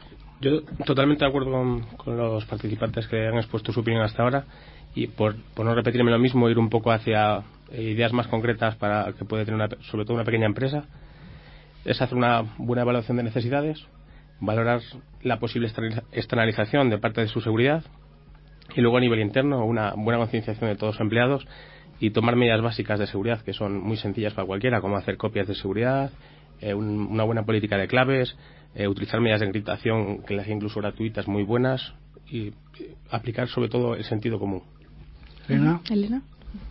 Yo totalmente de acuerdo con, con los participantes que han expuesto su opinión hasta ahora, y por, por no repetirme lo mismo, ir un poco hacia eh, ideas más concretas para que puede tener una, sobre todo una pequeña empresa, es hacer una buena evaluación de necesidades, valorar la posible externalización de parte de su seguridad, y luego a nivel interno una buena concienciación de todos los empleados y tomar medidas básicas de seguridad que son muy sencillas para cualquiera, como hacer copias de seguridad, eh, un, una buena política de claves, eh, utilizar medidas de encriptación, que las hay incluso gratuitas, muy buenas, y eh, aplicar sobre todo el sentido común. Elena. Elena.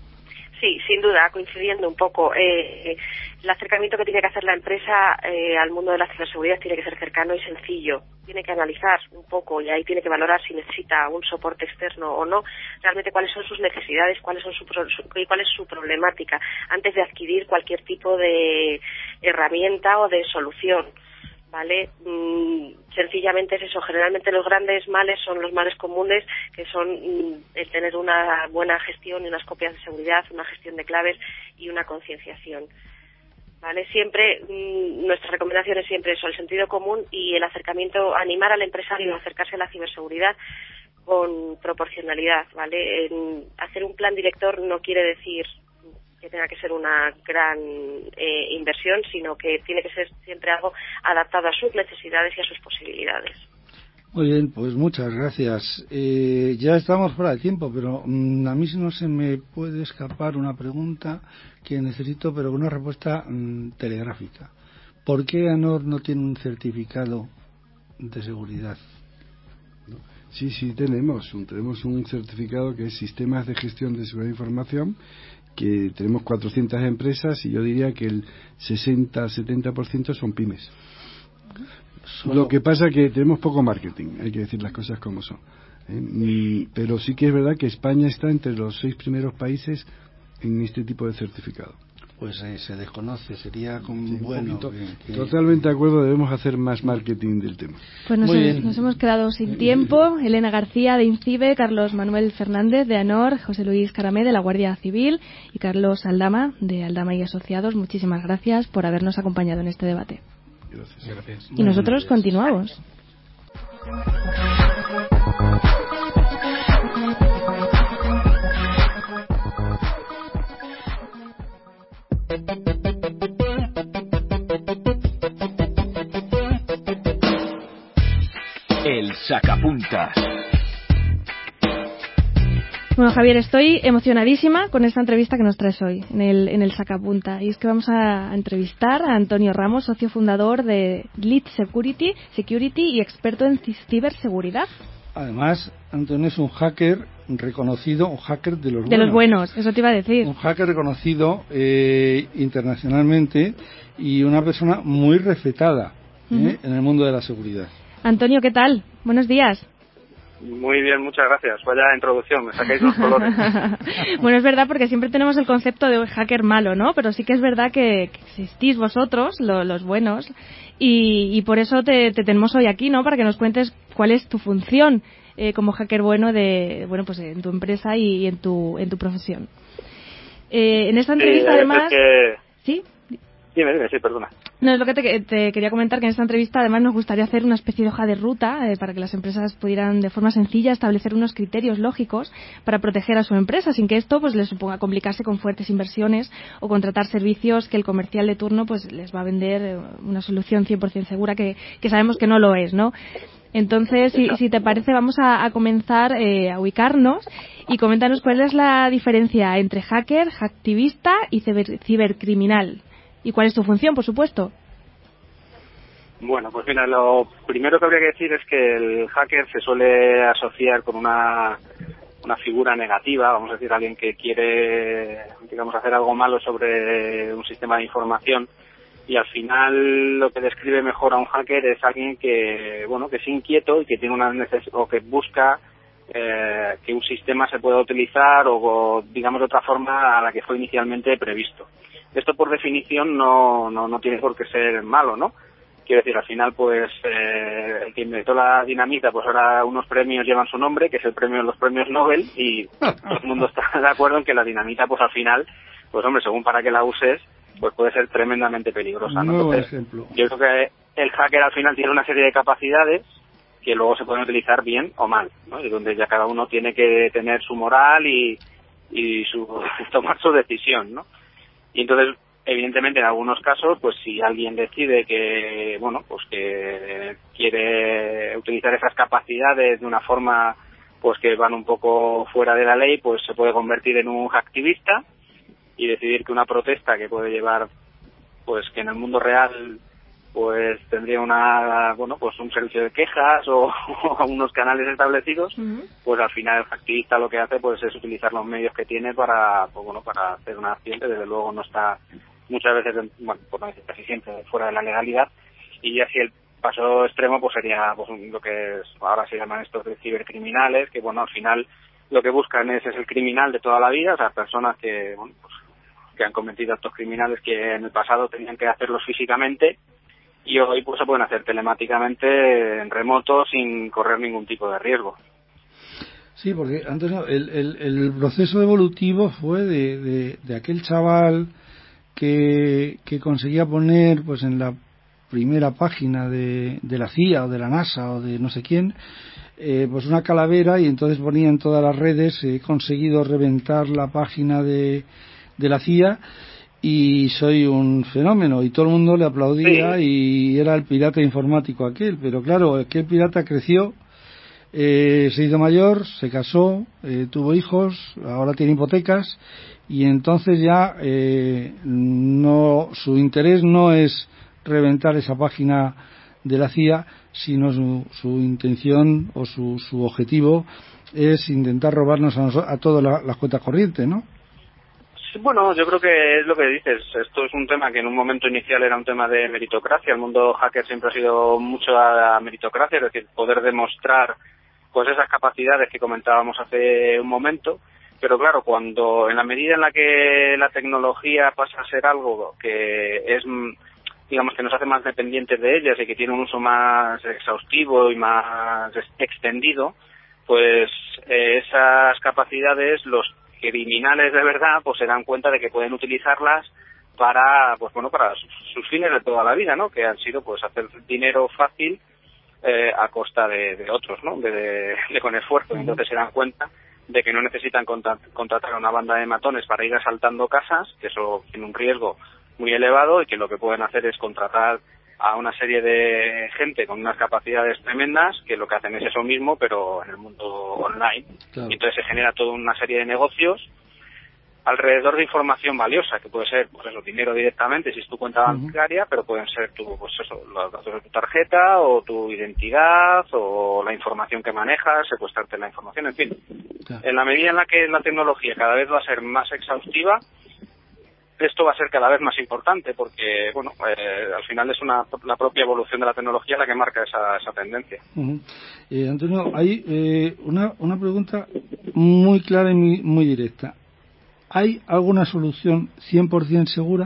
Sí, sin duda, coincidiendo un poco. Eh, el acercamiento que tiene que hacer la empresa eh, al mundo de la ciberseguridad tiene que ser cercano y sencillo. Tiene que analizar un poco y ahí tiene que valorar si necesita un soporte externo o no, realmente cuáles son sus necesidades, cuáles son su, su, cuál es su problemática, antes de adquirir cualquier tipo de herramienta o de solución. ¿Vale? Mm, sencillamente es eso. Generalmente los grandes males son los males comunes, que son mm, el tener una buena gestión y unas copias de seguridad, una gestión de claves y una concienciación. ¿Vale? Siempre, mmm, nuestra recomendación es siempre eso, el sentido común y el acercamiento, animar al empresario a acercarse a la ciberseguridad con proporcionalidad, ¿vale? En hacer un plan director no quiere decir que tenga que ser una gran eh, inversión, sino que tiene que ser siempre algo adaptado a sus necesidades y a sus posibilidades. Muy bien, pues muchas gracias. Eh, ya estamos fuera de tiempo, pero mmm, a mí no se me puede escapar una pregunta que necesito, pero una respuesta mmm, telegráfica. ¿Por qué ANOR no tiene un certificado de seguridad? Sí, sí, tenemos un, tenemos un certificado que es Sistemas de Gestión de Seguridad de Información, que tenemos cuatrocientas empresas y yo diría que el sesenta a setenta por ciento son pymes. Solo. Lo que pasa que tenemos poco marketing, hay que decir las cosas como son, ¿eh? Pero sí que es verdad que España está entre los seis primeros países en este tipo de certificado. Pues eh, se desconoce, sería como sí, bueno. Poquito, que, que... Totalmente de acuerdo, debemos hacer más marketing del tema. Pues nos, he, nos hemos quedado sin tiempo. Elena García de INCIBE, Carlos Manuel Fernández de ANOR, José Luis Caramé de la Guardia Civil y Carlos Aldama de Aldama y Asociados. Muchísimas gracias por habernos acompañado en este debate. Gracias. gracias. Y nosotros continuamos. El sacapuntas. Bueno, Javier, estoy emocionadísima con esta entrevista que nos traes hoy en el, en el Sacapunta. Y es que vamos a entrevistar a Antonio Ramos, socio fundador de Lead Security, Security y experto en ciberseguridad. Además, Antonio es un hacker reconocido, un hacker de los de buenos. De los buenos, eso te iba a decir. Un hacker reconocido eh, internacionalmente y una persona muy respetada uh-huh. eh, en el mundo de la seguridad. Antonio, ¿qué tal? Buenos días. Muy bien, muchas gracias. Vaya introducción, me sacáis los colores. Bueno, es verdad, porque siempre tenemos el concepto de un hacker malo, ¿no? Pero sí que es verdad que, que existís vosotros, lo, los buenos, y, y por eso te, te tenemos hoy aquí, ¿no? Para que nos cuentes cuál es tu función eh, como hacker bueno de, bueno, pues en tu empresa y, y en tu en tu profesión. Eh, en esta entrevista, sí, además... Que... ¿Sí? Dime, dime, sí, perdona. No, es lo que te, te quería comentar, que en esta entrevista además nos gustaría hacer una especie de hoja de ruta eh, para que las empresas pudieran de forma sencilla establecer unos criterios lógicos para proteger a su empresa, sin que esto pues les suponga complicarse con fuertes inversiones o contratar servicios que el comercial de turno pues les va a vender eh, una solución cien por ciento segura que, que sabemos que no lo es, ¿no? Entonces, si, si te parece, vamos a, a comenzar eh, a ubicarnos y coméntanos cuál es la diferencia entre hacker, hacktivista y ciber, cibercriminal. ¿Y cuál es tu función, por supuesto? Bueno, pues mira, lo primero que habría que decir es que el hacker se suele asociar con una, una figura negativa, vamos a decir, alguien que quiere, digamos, hacer algo malo sobre un sistema de información, y al final lo que describe mejor a un hacker es alguien que, bueno, que es inquieto y que tiene una neces- o que busca eh, que un sistema se pueda utilizar o, o, digamos, de otra forma a la que fue inicialmente previsto. Esto por definición no, no, no tiene por qué ser malo, ¿no? Quiero decir, al final, pues, eh, el que inventó la dinamita, pues ahora unos premios llevan su nombre, que es el premio de los premios Nobel, y todo el mundo está de acuerdo en que la dinamita, pues al final, pues hombre, según para qué la uses, pues puede ser tremendamente peligrosa, ¿no? Muy buen Entonces, ejemplo. yo creo que el hacker al final tiene una serie de capacidades que luego se pueden utilizar bien o mal, ¿no? Y donde ya cada uno tiene que tener su moral y, y su tomar su decisión, ¿no? Y entonces, evidentemente, en algunos casos, pues si alguien decide que, bueno, pues que quiere utilizar esas capacidades de una forma, pues que van un poco fuera de la ley, pues se puede convertir en un hacktivista y decidir que una protesta que puede llevar, pues que en el mundo real, pues tendría una, bueno, pues un servicio de quejas o, o unos canales establecidos, uh-huh. Pues al final el hacktivista lo que hace pues es utilizar los medios que tiene para, pues bueno, para hacer una acción que desde luego no está muchas veces, bueno, por no decir casi siempre, fuera de la legalidad. Y ya si el paso extremo pues sería pues lo que es, ahora se llaman estos de cibercriminales, que bueno, al final lo que buscan es, es el criminal de toda la vida, o sea, personas que, bueno, pues que han cometido actos criminales que en el pasado tenían que hacerlos físicamente y hoy pues se pueden hacer telemáticamente en remoto sin correr ningún tipo de riesgo. Sí, porque Antonio, el, el, el proceso evolutivo fue de, de, de aquel chaval que, que conseguía poner pues en la primera página de, de la C I A o de la NASA o de no sé quién, eh, pues una calavera, y entonces ponía en todas las redes: he conseguido reventar la página de, de la C I A y soy un fenómeno, y todo el mundo le aplaudía, sí. Y era el pirata informático aquel. Pero claro, aquel pirata creció, eh, se hizo mayor, se casó, eh, tuvo hijos, ahora tiene hipotecas, y entonces ya eh, no, su interés no es reventar esa página de la C I A, sino su, su intención o su, su objetivo es intentar robarnos a, nosotros, a todas la, las cuentas corrientes, ¿no? Bueno, yo creo que es lo que dices. Esto es un tema que en un momento inicial era un tema de meritocracia. El mundo hacker siempre ha sido mucho a meritocracia, es decir, poder demostrar pues esas capacidades que comentábamos hace un momento. Pero claro, cuando en la medida en la que la tecnología pasa a ser algo que es, digamos, que nos hace más dependientes de ellas y que tiene un uso más exhaustivo y más extendido, pues eh, esas capacidades, los criminales de verdad pues se dan cuenta de que pueden utilizarlas para, pues bueno, para sus, sus fines de toda la vida, ¿no? Que han sido pues hacer dinero fácil eh, a costa de, de otros, ¿no? De, de, de con esfuerzo. Entonces se dan cuenta de que no necesitan contratar a una banda de matones para ir asaltando casas, que eso tiene un riesgo muy elevado, y que lo que pueden hacer es contratar a una serie de gente con unas capacidades tremendas que lo que hacen es eso mismo, pero en el mundo online. Claro. Y entonces se genera toda una serie de negocios alrededor de información valiosa, que puede ser, pues eso, dinero directamente si es tu cuenta bancaria, uh-huh. Pero pueden ser tu, pues eso, los datos de tu tarjeta o tu identidad o la información que manejas, secuestrarte la información, en fin. Claro. En la medida en la que la tecnología cada vez va a ser más exhaustiva, esto va a ser cada vez más importante porque, bueno, eh, al final es una, la propia evolución de la tecnología la que marca esa, esa tendencia. Uh-huh. eh, Antonio, hay eh, una, una pregunta muy clara y muy, muy directa. ¿Hay alguna solución cien por ciento segura?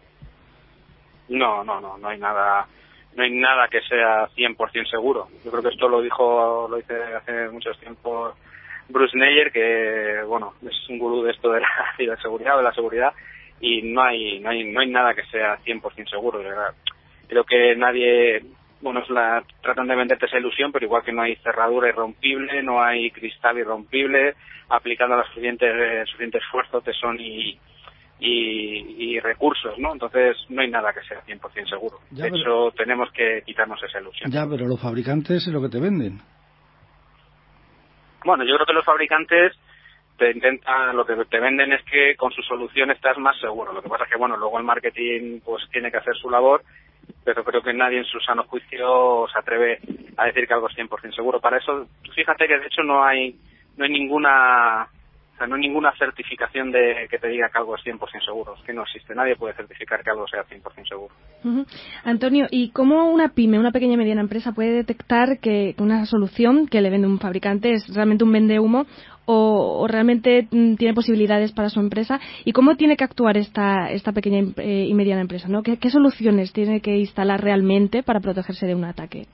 No, no, no, no hay nada, no hay nada que sea cien por ciento seguro. Yo creo que esto lo dijo, lo dice hace muchos tiempos Bruce Neyer, que, bueno, es un gurú de esto de la ciberseguridad, de la seguridad, y no hay, no hay, no hay nada que sea cien por ciento seguro, de verdad. Creo que nadie, bueno, es la, tratan de venderte esa ilusión, pero igual que no hay cerradura irrompible, no hay cristal irrompible, aplicando los suficientes, eh, suficiente esfuerzo, tesón y, y, y recursos, ¿no? Entonces no hay nada que sea cien por ciento seguro. Ya, de pero, hecho, tenemos que quitarnos esa ilusión. Ya, pero los fabricantes es lo que te venden. Bueno, yo creo que los fabricantes te intentan, lo que te venden es que con su solución estás más seguro. Lo que pasa es que, bueno, luego el marketing pues tiene que hacer su labor, pero creo que nadie en su sano juicio se atreve a decir que algo es cien por ciento seguro. Para eso, fíjate que de hecho no hay no hay ninguna o sea, no hay ninguna certificación de que te diga que algo es cien por ciento seguro. Es que no existe. Nadie puede certificar que algo sea cien por ciento seguro. Uh-huh. Antonio, ¿y cómo una pyme, una pequeña y mediana empresa puede detectar que una solución que le vende un fabricante es realmente un vendehumo o, o realmente m, tiene posibilidades para su empresa? ¿Y cómo tiene que actuar esta esta pequeña eh, y mediana empresa, ¿no? ¿Qué, ¿Qué soluciones tiene que instalar realmente para protegerse de un ataque?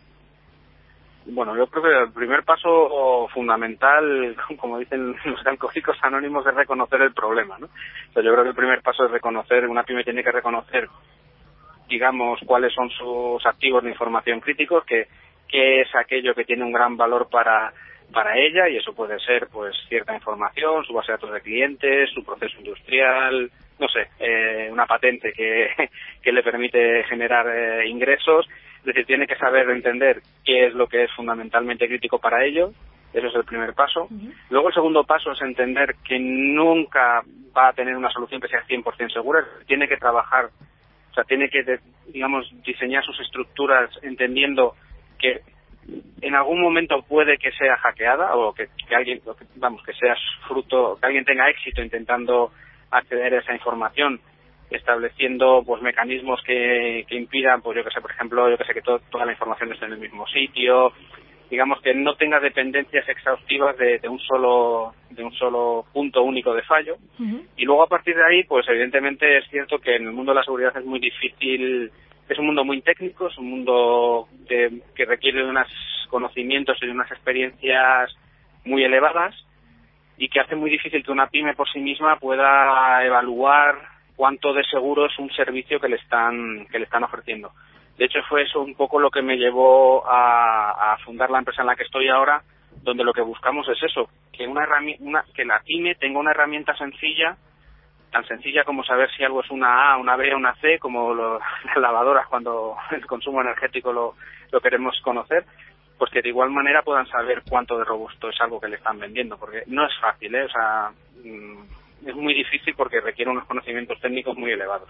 Bueno, yo creo que el primer paso fundamental, como dicen los alcohólicos anónimos, es reconocer el problema, ¿no? O sea, yo creo que el primer paso es reconocer, una pyme tiene que reconocer, digamos, cuáles son sus activos de información críticos, que qué es aquello que tiene un gran valor para para ella, y eso puede ser, pues, cierta información, su base de datos de clientes, su proceso industrial, no sé, eh, una patente que, que le permite generar eh, ingresos. Es decir, tiene que saber entender qué es lo que es fundamentalmente crítico para ello. Eso es el primer paso. Uh-huh. Luego el segundo paso es entender que nunca va a tener una solución que sea cien por ciento segura. Tiene que trabajar, o sea, tiene que, digamos, diseñar sus estructuras entendiendo que en algún momento puede que sea hackeada o que, que alguien, vamos, que sea fruto, que alguien tenga éxito intentando acceder a esa información, estableciendo pues mecanismos que, que impidan, pues yo que sé, por ejemplo, yo que sé que todo, toda la información esté en el mismo sitio, digamos que no tenga dependencias exhaustivas de, de un solo de un solo punto único de fallo. Uh-huh. Y luego a partir de ahí, pues evidentemente es cierto que en el mundo de la seguridad es muy difícil, es un mundo muy técnico, es un mundo de, que requiere de unos conocimientos y de unas experiencias muy elevadas y que hace muy difícil que una pyme por sí misma pueda evaluar cuánto de seguro es un servicio que le están que le están ofreciendo. De hecho, fue eso un poco lo que me llevó a, a fundar la empresa en la que estoy ahora, donde lo que buscamos es eso, que una, una que la pyme tenga una herramienta sencilla, tan sencilla como saber si algo es una A, una B o una C, como lo, las lavadoras cuando el consumo energético lo, lo queremos conocer, pues que de igual manera puedan saber cuánto de robusto es algo que le están vendiendo, porque no es fácil, ¿eh? O sea, es muy difícil porque requiere unos conocimientos técnicos muy elevados.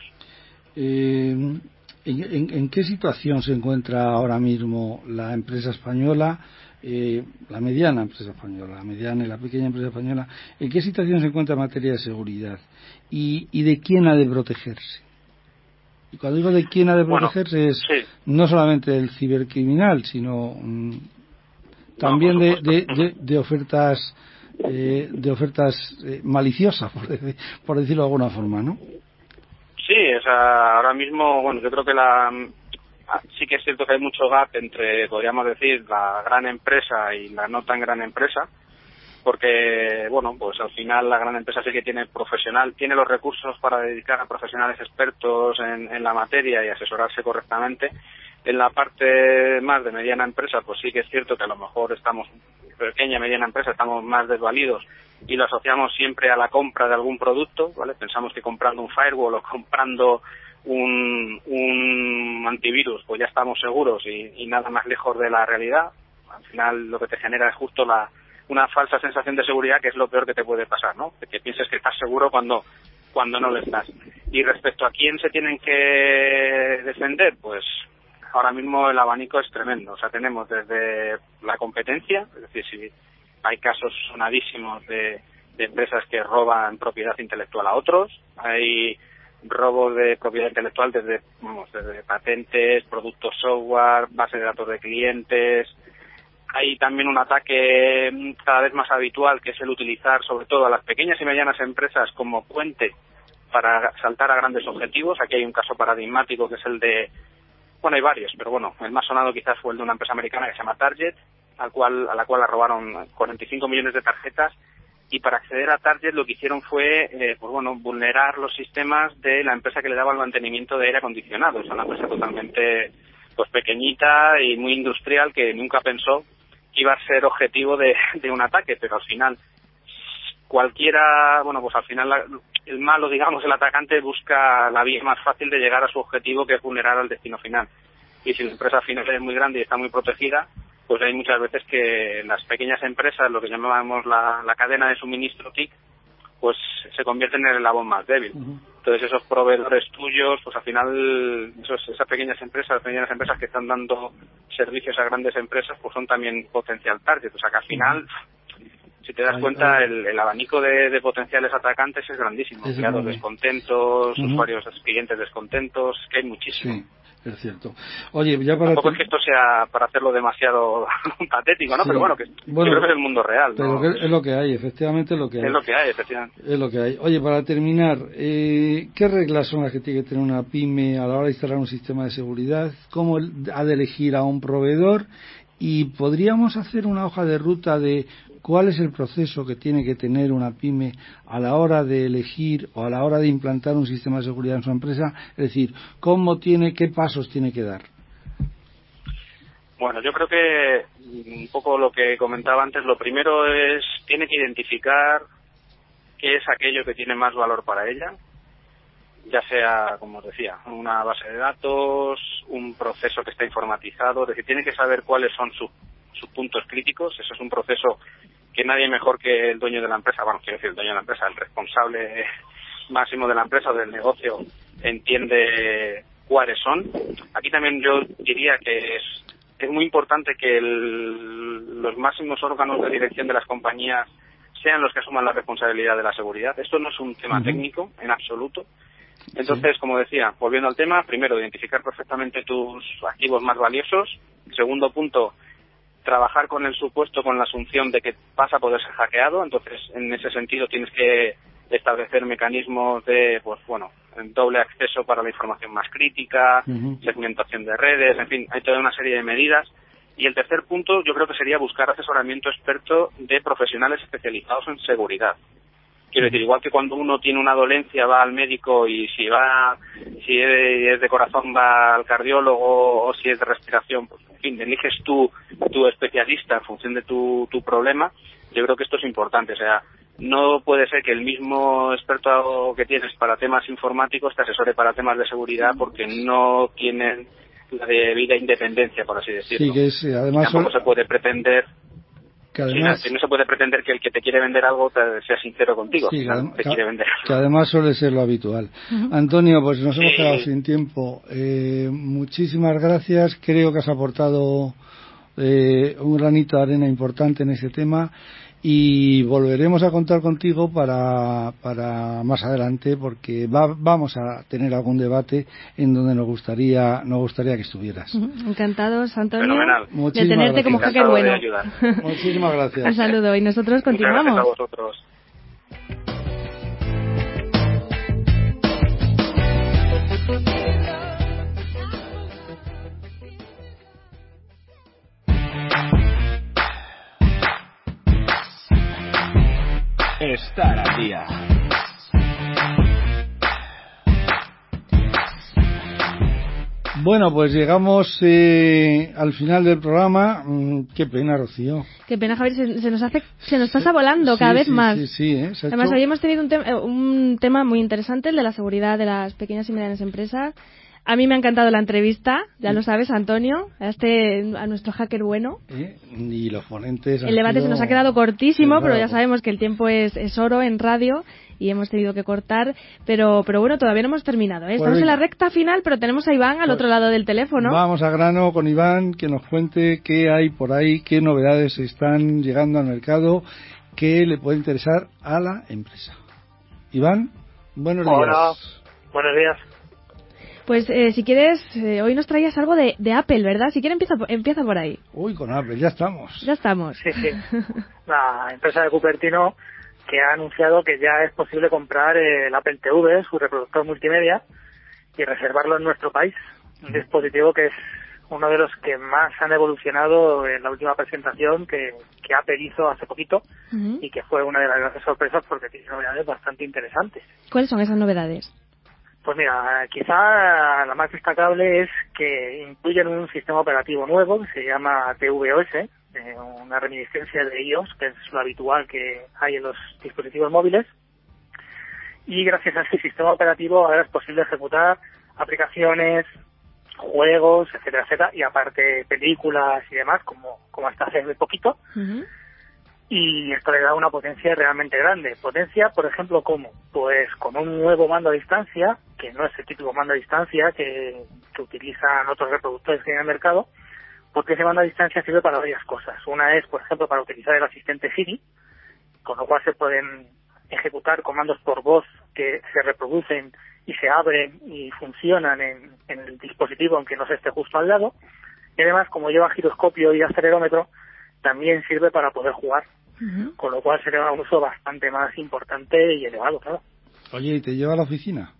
Eh, ¿en, en, ¿En qué situación se encuentra ahora mismo la empresa española, eh, la mediana empresa española, la mediana y la pequeña empresa española? ¿En qué situación se encuentra en materia de seguridad? ¿Y, y de quién ha de protegerse? Y cuando digo de quién ha de protegerse bueno, es sí. no solamente el cibercriminal, sino mm, también no, de, de, de, de ofertas eh, de ofertas eh, maliciosas, por, decir, por decirlo de alguna forma, ¿no? Sí, o sea, ahora mismo, bueno, yo creo que la sí que es cierto que hay mucho gap entre, podríamos decir, la gran empresa y la no tan gran empresa, porque, bueno, pues al final la gran empresa sí que tiene profesional, tiene los recursos para dedicar a profesionales expertos en, en la materia y asesorarse correctamente. En la parte más de mediana empresa, pues sí que es cierto que a lo mejor estamos, pequeña y mediana empresa, estamos más desvalidos y lo asociamos siempre a la compra de algún producto, ¿vale? Pensamos que comprando un firewall o comprando un, un antivirus, pues ya estamos seguros y, y nada más lejos de la realidad. Al final lo que te genera es justo la una falsa sensación de seguridad, que es lo peor que te puede pasar, ¿no? Que pienses que estás seguro cuando cuando no lo estás. Y respecto a quién se tienen que defender, pues ahora mismo el abanico es tremendo. O sea, tenemos desde la competencia, es decir, si hay casos sonadísimos de, de empresas que roban propiedad intelectual a otros, hay robos de propiedad intelectual desde, vamos, desde patentes, productos software, base de datos de clientes. Hay también un ataque cada vez más habitual, que es el utilizar sobre todo a las pequeñas y medianas empresas como puente para saltar a grandes objetivos. Aquí hay un caso paradigmático que es el de, bueno, hay varios, pero bueno, el más sonado quizás fue el de una empresa americana que se llama Target, al cual, a la cual la robaron cuarenta y cinco millones de tarjetas. Y para acceder a Target lo que hicieron fue, eh, pues bueno, vulnerar los sistemas de la empresa que le daba el mantenimiento de aire acondicionado. Es una empresa totalmente, pues, pequeñita y muy industrial que nunca pensó que iba a ser objetivo de, de un ataque, pero al final cualquiera, bueno, pues al final la, el malo, digamos, el atacante busca la vía más fácil de llegar a su objetivo, que es vulnerar al destino final. Y si la empresa final es muy grande y está muy protegida, pues hay muchas veces que las pequeñas empresas, lo que llamamos la, la cadena de suministro T I C, pues se convierten en el eslabón más débil. Uh-huh. Entonces esos proveedores tuyos, pues al final esos, esas pequeñas empresas, las pequeñas empresas que están dando servicios a grandes empresas, pues son también potencial target. O sea que al final, uh-huh, si te das ay, cuenta, ay. El, el abanico de, de potenciales atacantes es grandísimo. Empleados descontentos, uh-huh, usuarios, clientes descontentos, que hay muchísimo. Sí. Es cierto. Oye, ya para tampoco te... es que esto sea para hacerlo demasiado patético, ¿no? Sí. Pero bueno, que bueno, yo creo que es el mundo real, pero ¿no? Es lo que hay, efectivamente es lo que hay. Es lo que hay, efectivamente. Es lo que hay. Oye, para terminar, eh, ¿qué reglas son las que tiene que tener una pyme a la hora de instalar un sistema de seguridad? ¿Cómo ha de elegir a un proveedor? Y podríamos hacer una hoja de ruta de cuál es el proceso que tiene que tener una pyme a la hora de elegir o a la hora de implantar un sistema de seguridad en su empresa, es decir, cómo tiene, qué pasos tiene que dar. Bueno, yo creo que un poco lo que comentaba antes, lo primero es, tiene que identificar qué es aquello que tiene más valor para ella, ya sea, como os decía, una base de datos, un proceso que está informatizado, es decir, tiene que saber cuáles son sus sus puntos críticos. Eso es un proceso que nadie mejor que el dueño de la empresa, bueno, quiero decir el dueño de la empresa, el responsable máximo de la empresa o del negocio, entiende cuáles son. Aquí también yo diría que es, es muy importante que el, los máximos órganos de dirección de las compañías sean los que asuman la responsabilidad de la seguridad. Esto no es un tema uh-huh. técnico en absoluto. Entonces, sí. como decía, volviendo al tema, primero, identificar perfectamente tus activos más valiosos. Segundo punto, trabajar con el supuesto, con la asunción de que vas a poder ser hackeado. Entonces, en ese sentido, tienes que establecer mecanismos de, pues bueno, doble acceso para la información más crítica, uh-huh. segmentación de redes, en fin, hay toda una serie de medidas. Y el tercer punto, yo creo que sería buscar asesoramiento experto de profesionales especializados en seguridad. Quiero decir, igual que cuando uno tiene una dolencia va al médico y si va, si es de corazón va al cardiólogo o si es de respiración, pues en fin, eliges tú tu especialista en función de tu, tu problema. Yo creo que esto es importante, o sea, no puede ser que el mismo experto que tienes para temas informáticos te asesore para temas de seguridad porque no tienen la debida independencia, por así decirlo. Sí, que es, además tampoco son... se puede pretender que además, sí, no, no se puede pretender que el que te quiere vender algo te, sea sincero contigo. Sí, que, te quiere vender algo. Que además suele ser lo habitual. Uh-huh. Antonio, pues nos sí. hemos quedado sin tiempo. Eh, muchísimas gracias. Creo que has aportado eh, un granito de arena importante en ese tema y volveremos a contar contigo para, para más adelante porque va, vamos a tener algún debate en donde nos gustaría nos gustaría que estuvieras. Uh-huh. Encantados, Antonio, fenomenal. de Muchísimas tenerte gracias. como hacker bueno. Muchísimas gracias. Un saludo y nosotros continuamos. Muchas gracias a vosotros. Estar al día. Bueno, pues llegamos eh, al final del programa. Mm, qué pena, Rocío. Qué pena, Javier, se, se nos hace, se nos pasa volando sí, cada vez sí, más. Sí, sí, ¿eh? Además, hecho... hoy hemos tenido un, te- un tema muy interesante, el de la seguridad de las pequeñas y medianas empresas. A mí me ha encantado la entrevista, ya lo sabes, Antonio, a este a nuestro hacker bueno. ¿Eh? Y los ponentes. El debate se nos ha quedado cortísimo, pero ya sabemos que el tiempo es, es oro en radio y hemos tenido que cortar, pero pero bueno, todavía no hemos terminado, ¿eh? Estamos pues en la recta final, pero tenemos a Iván al pues otro lado del teléfono. Vamos a grano con Iván, que nos cuente qué hay por ahí, qué novedades están llegando al mercado, qué le puede interesar a la empresa. Iván, buenos días. Hola. Buenos días. Pues eh, si quieres, eh, hoy nos traías algo de, de Apple, ¿verdad? Si quieres empieza, empieza por ahí. Uy, con Apple, ya estamos. Ya estamos. Sí, sí. La empresa de Cupertino que ha anunciado que ya es posible comprar el Apple T V, su reproductor multimedia, y reservarlo en nuestro país. Un dispositivo que es uno de los que más han evolucionado en la última presentación que, que Apple hizo hace poquito, uh-huh. y que fue una de las grandes sorpresas porque tiene novedades bastante interesantes. ¿Cuáles son esas novedades? Pues mira, quizá la más destacable es que incluyen un sistema operativo nuevo que se llama tvOS, eh, una reminiscencia de iOS, que es lo habitual que hay en los dispositivos móviles. Y gracias a este sistema operativo ahora es posible ejecutar aplicaciones, juegos, etcétera, etcétera, y aparte películas y demás, como, como hasta hace muy poquito. Uh-huh. Y esto le da una potencia realmente grande. Potencia, por ejemplo, ¿cómo? Pues con un nuevo mando a distancia, que no es el típico mando a distancia que, que utilizan otros reproductores que hay en el mercado, porque ese mando a distancia sirve para varias cosas. Una es, por ejemplo, para utilizar el asistente Siri, con lo cual se pueden ejecutar comandos por voz que se reproducen y se abren y funcionan en, en el dispositivo aunque no se esté justo al lado. Y además, como lleva giroscopio y acelerómetro, también sirve para poder jugar. Uh-huh. Con lo cual sería un uso bastante más importante y elevado, claro. Oye, ¿y te lleva a la oficina?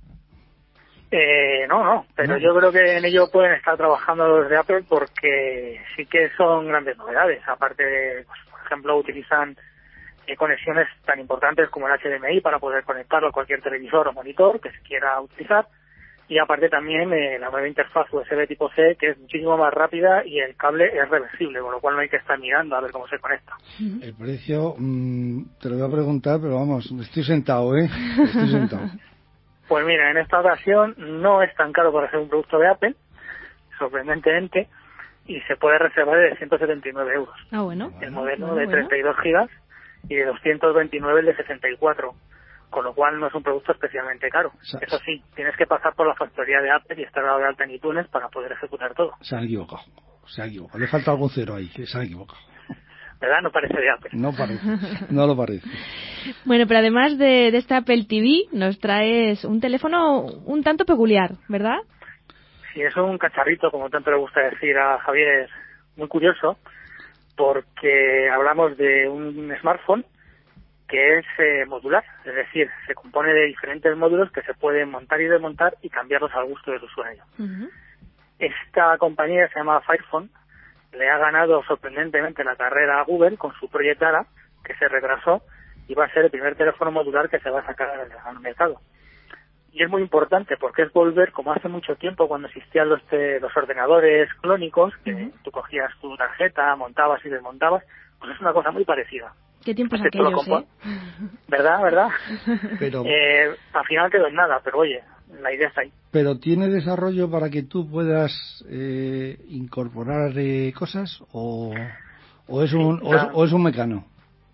Eh, no, no, pero no. Yo creo que en ello pueden estar trabajando los de Apple porque sí que son grandes novedades. Aparte de, pues, por ejemplo, utilizan eh, conexiones tan importantes como el H D M I para poder conectarlo a cualquier televisor o monitor que se quiera utilizar. Y aparte también eh, la nueva interfaz U S B tipo C, que es muchísimo más rápida y el cable es reversible, con lo cual no hay que estar mirando a ver cómo se conecta. El precio, mmm, te lo voy a preguntar, pero vamos, estoy sentado, ¿eh? Estoy sentado. Pues mira, en esta ocasión no es tan caro para ser un producto de Apple, sorprendentemente, y se puede reservar de ciento setenta y nueve euros. Ah, bueno. El modelo bueno, de treinta y dos gigas y de doscientos veintinueve el de sesenta y cuatro. Con lo cual no es un producto especialmente caro. ¿Sabes? Eso sí, tienes que pasar por la factoría de Apple y estar dado de alta en iTunes para poder ejecutar todo. Se han equivocado, se han equivocado. Le falta algún cero ahí, se han equivocado. ¿Verdad? No parece de Apple. No parece, no lo parece. Bueno, pero además de, de este Apple T V, nos traes un teléfono un tanto peculiar, ¿verdad? Sí, es un cacharrito, como tanto le gusta decir a Javier, muy curioso, porque hablamos de un smartphone que es eh, modular, es decir, se compone de diferentes módulos que se pueden montar y desmontar y cambiarlos al gusto del usuario. Uh-huh. Esta compañía se llama Firephone, le ha ganado sorprendentemente la carrera a Google con su Project Ara, que se retrasó, y va a ser el primer teléfono modular que se va a sacar al mercado. Y es muy importante porque es volver, como hace mucho tiempo cuando existían los, te, los ordenadores clónicos, que uh-huh. tú cogías tu tarjeta, montabas y desmontabas, pues es una cosa muy parecida. ¿Qué tiempos aquellos, eh? ¿Verdad, verdad? Pero... Eh, al final quedó en nada, pero oye, la idea está ahí. ¿Pero tiene desarrollo para que tú puedas eh, incorporar eh, cosas o, o, es un, sí, o, es, o es un mecano?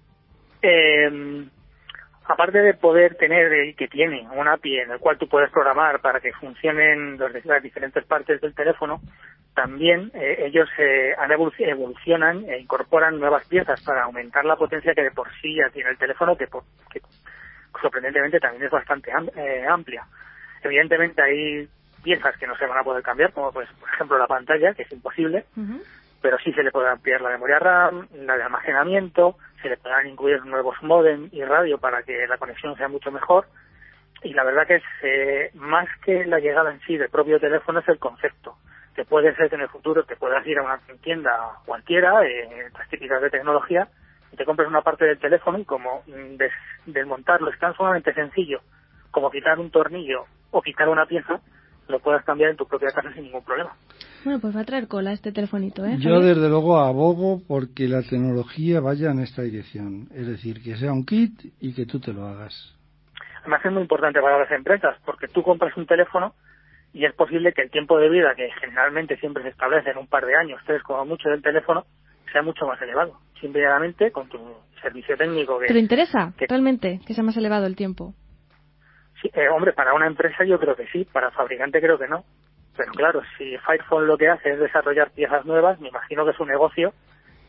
Eh, aparte de poder tener, y que tiene, un A P I en el cual tú puedes programar para que funcionen los, las diferentes partes del teléfono, también eh, ellos eh, han evoluc- evolucionan e incorporan nuevas piezas para aumentar la potencia que de por sí ya tiene el teléfono, que, por, que sorprendentemente también es bastante am- eh, amplia. Evidentemente hay piezas que no se van a poder cambiar, como pues por ejemplo la pantalla, que es imposible, uh-huh. pero sí se le puede ampliar la memoria RAM, la de almacenamiento, se le podrán incluir nuevos módem y radio para que la conexión sea mucho mejor. Y la verdad que es eh, más que la llegada en sí del propio teléfono, es el concepto. Que puede ser que en el futuro te puedas ir a una tienda cualquiera, eh, las típicas de tecnología, y te compres una parte del teléfono y como des- desmontarlo es tan sumamente sencillo como quitar un tornillo o quitar una pieza, lo puedas cambiar en tu propia casa sin ningún problema. Bueno, pues va a traer cola este telefonito, ¿eh? Yo desde luego abogo porque la tecnología vaya en esta dirección, es decir, que sea un kit y que tú te lo hagas. Además es muy importante para las empresas, porque tú compras un teléfono y es posible que el tiempo de vida, que generalmente siempre se establece en un par de años, tres como mucho del teléfono, sea mucho más elevado. Simplemente con tu servicio técnico. Que, ¿Pero interesa que, realmente que sea más elevado el tiempo? Sí, eh, hombre, para una empresa yo creo que sí, para el fabricante creo que no. Pero claro, si Firephone lo que hace es desarrollar piezas nuevas, me imagino que su negocio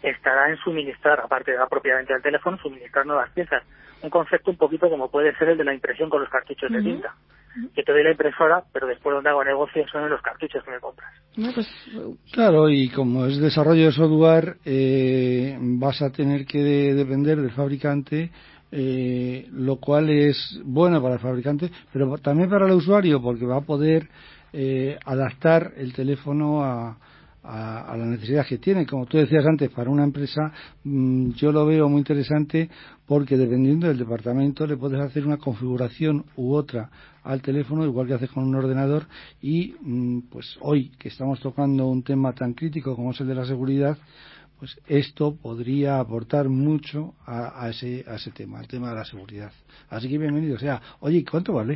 estará en suministrar, aparte de la propiamente del teléfono, suministrar nuevas piezas. Un concepto un poquito como puede ser el de la impresión con los cartuchos uh-huh. de tinta. Que te doy la impresora, pero después donde hago negocio son en los cartuchos que me compras. No, pues... Claro, y como es desarrollo de software, eh, vas a tener que de, depender del fabricante, eh, lo cual es bueno para el fabricante, pero también para el usuario, porque va a poder eh, adaptar el teléfono a... A, a la necesidad que tiene. Como tú decías antes, para una empresa mmm, yo lo veo muy interesante porque dependiendo del departamento le puedes hacer una configuración u otra al teléfono, igual que haces con un ordenador, y mmm, pues hoy que estamos tocando un tema tan crítico como es el de la seguridad, pues esto podría aportar mucho a, a, ese, a ese tema, al tema de la seguridad. Así que bienvenido sea. Oye, ¿cuánto vale?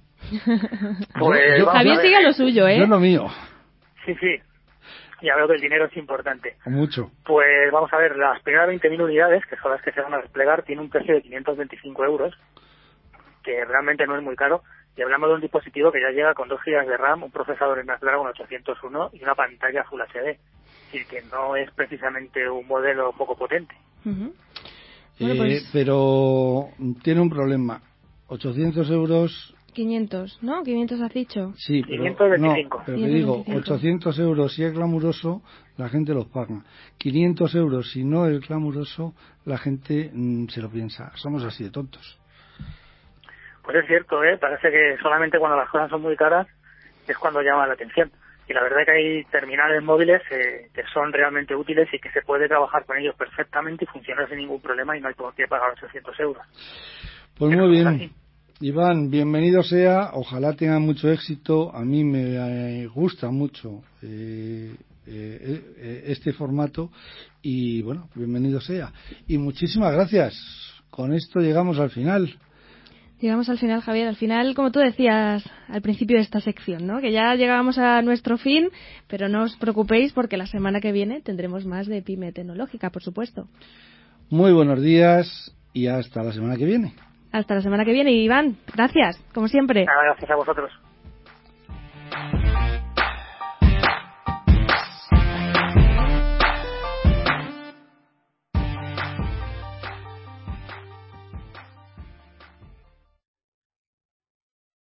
Pues, yo, Javier sigue lo suyo, ¿eh? Yo lo mío. Sí, sí. Ya veo que el dinero es importante. Mucho. Pues vamos a ver, las primeras veinte mil unidades, que son las que se van a desplegar, tiene un precio de quinientos veinticinco euros, que realmente no es muy caro, y hablamos de un dispositivo que ya llega con dos gigas de RAM, un procesador Snapdragon ochocientos uno y una pantalla Full H D. Es decir, que no es precisamente un modelo poco potente. Uh-huh. Eh, bueno, pues... Pero tiene un problema. ochocientos euros... quinientos, ¿no? quinientos has dicho. Sí, pero, quinientos veinticinco. No, pero te digo, ochocientos euros si es glamuroso, la gente los paga. quinientos euros si no es glamuroso, la gente mmm, se lo piensa. Somos así de tontos. Pues es cierto, ¿eh? Parece que solamente cuando las cosas son muy caras es cuando llama la atención. Y la verdad es que hay terminales móviles eh, que son realmente útiles y que se puede trabajar con ellos perfectamente y funcionar sin ningún problema y no hay por qué pagar ochocientos euros. Pues muy bien. Así. Iván, bienvenido sea, ojalá tenga mucho éxito, a mí me eh, gusta mucho eh, eh, eh, este formato y bueno, bienvenido sea. Y muchísimas gracias, con esto llegamos al final. Llegamos al final, Javier, al final, como tú decías al principio de esta sección, ¿no? Que ya llegábamos a nuestro fin, pero no os preocupéis porque la semana que viene tendremos más de Pyme Tecnológica, por supuesto. Muy buenos días y hasta la semana que viene. Hasta la semana que viene, Iván. Gracias, como siempre. Nada, gracias a vosotros.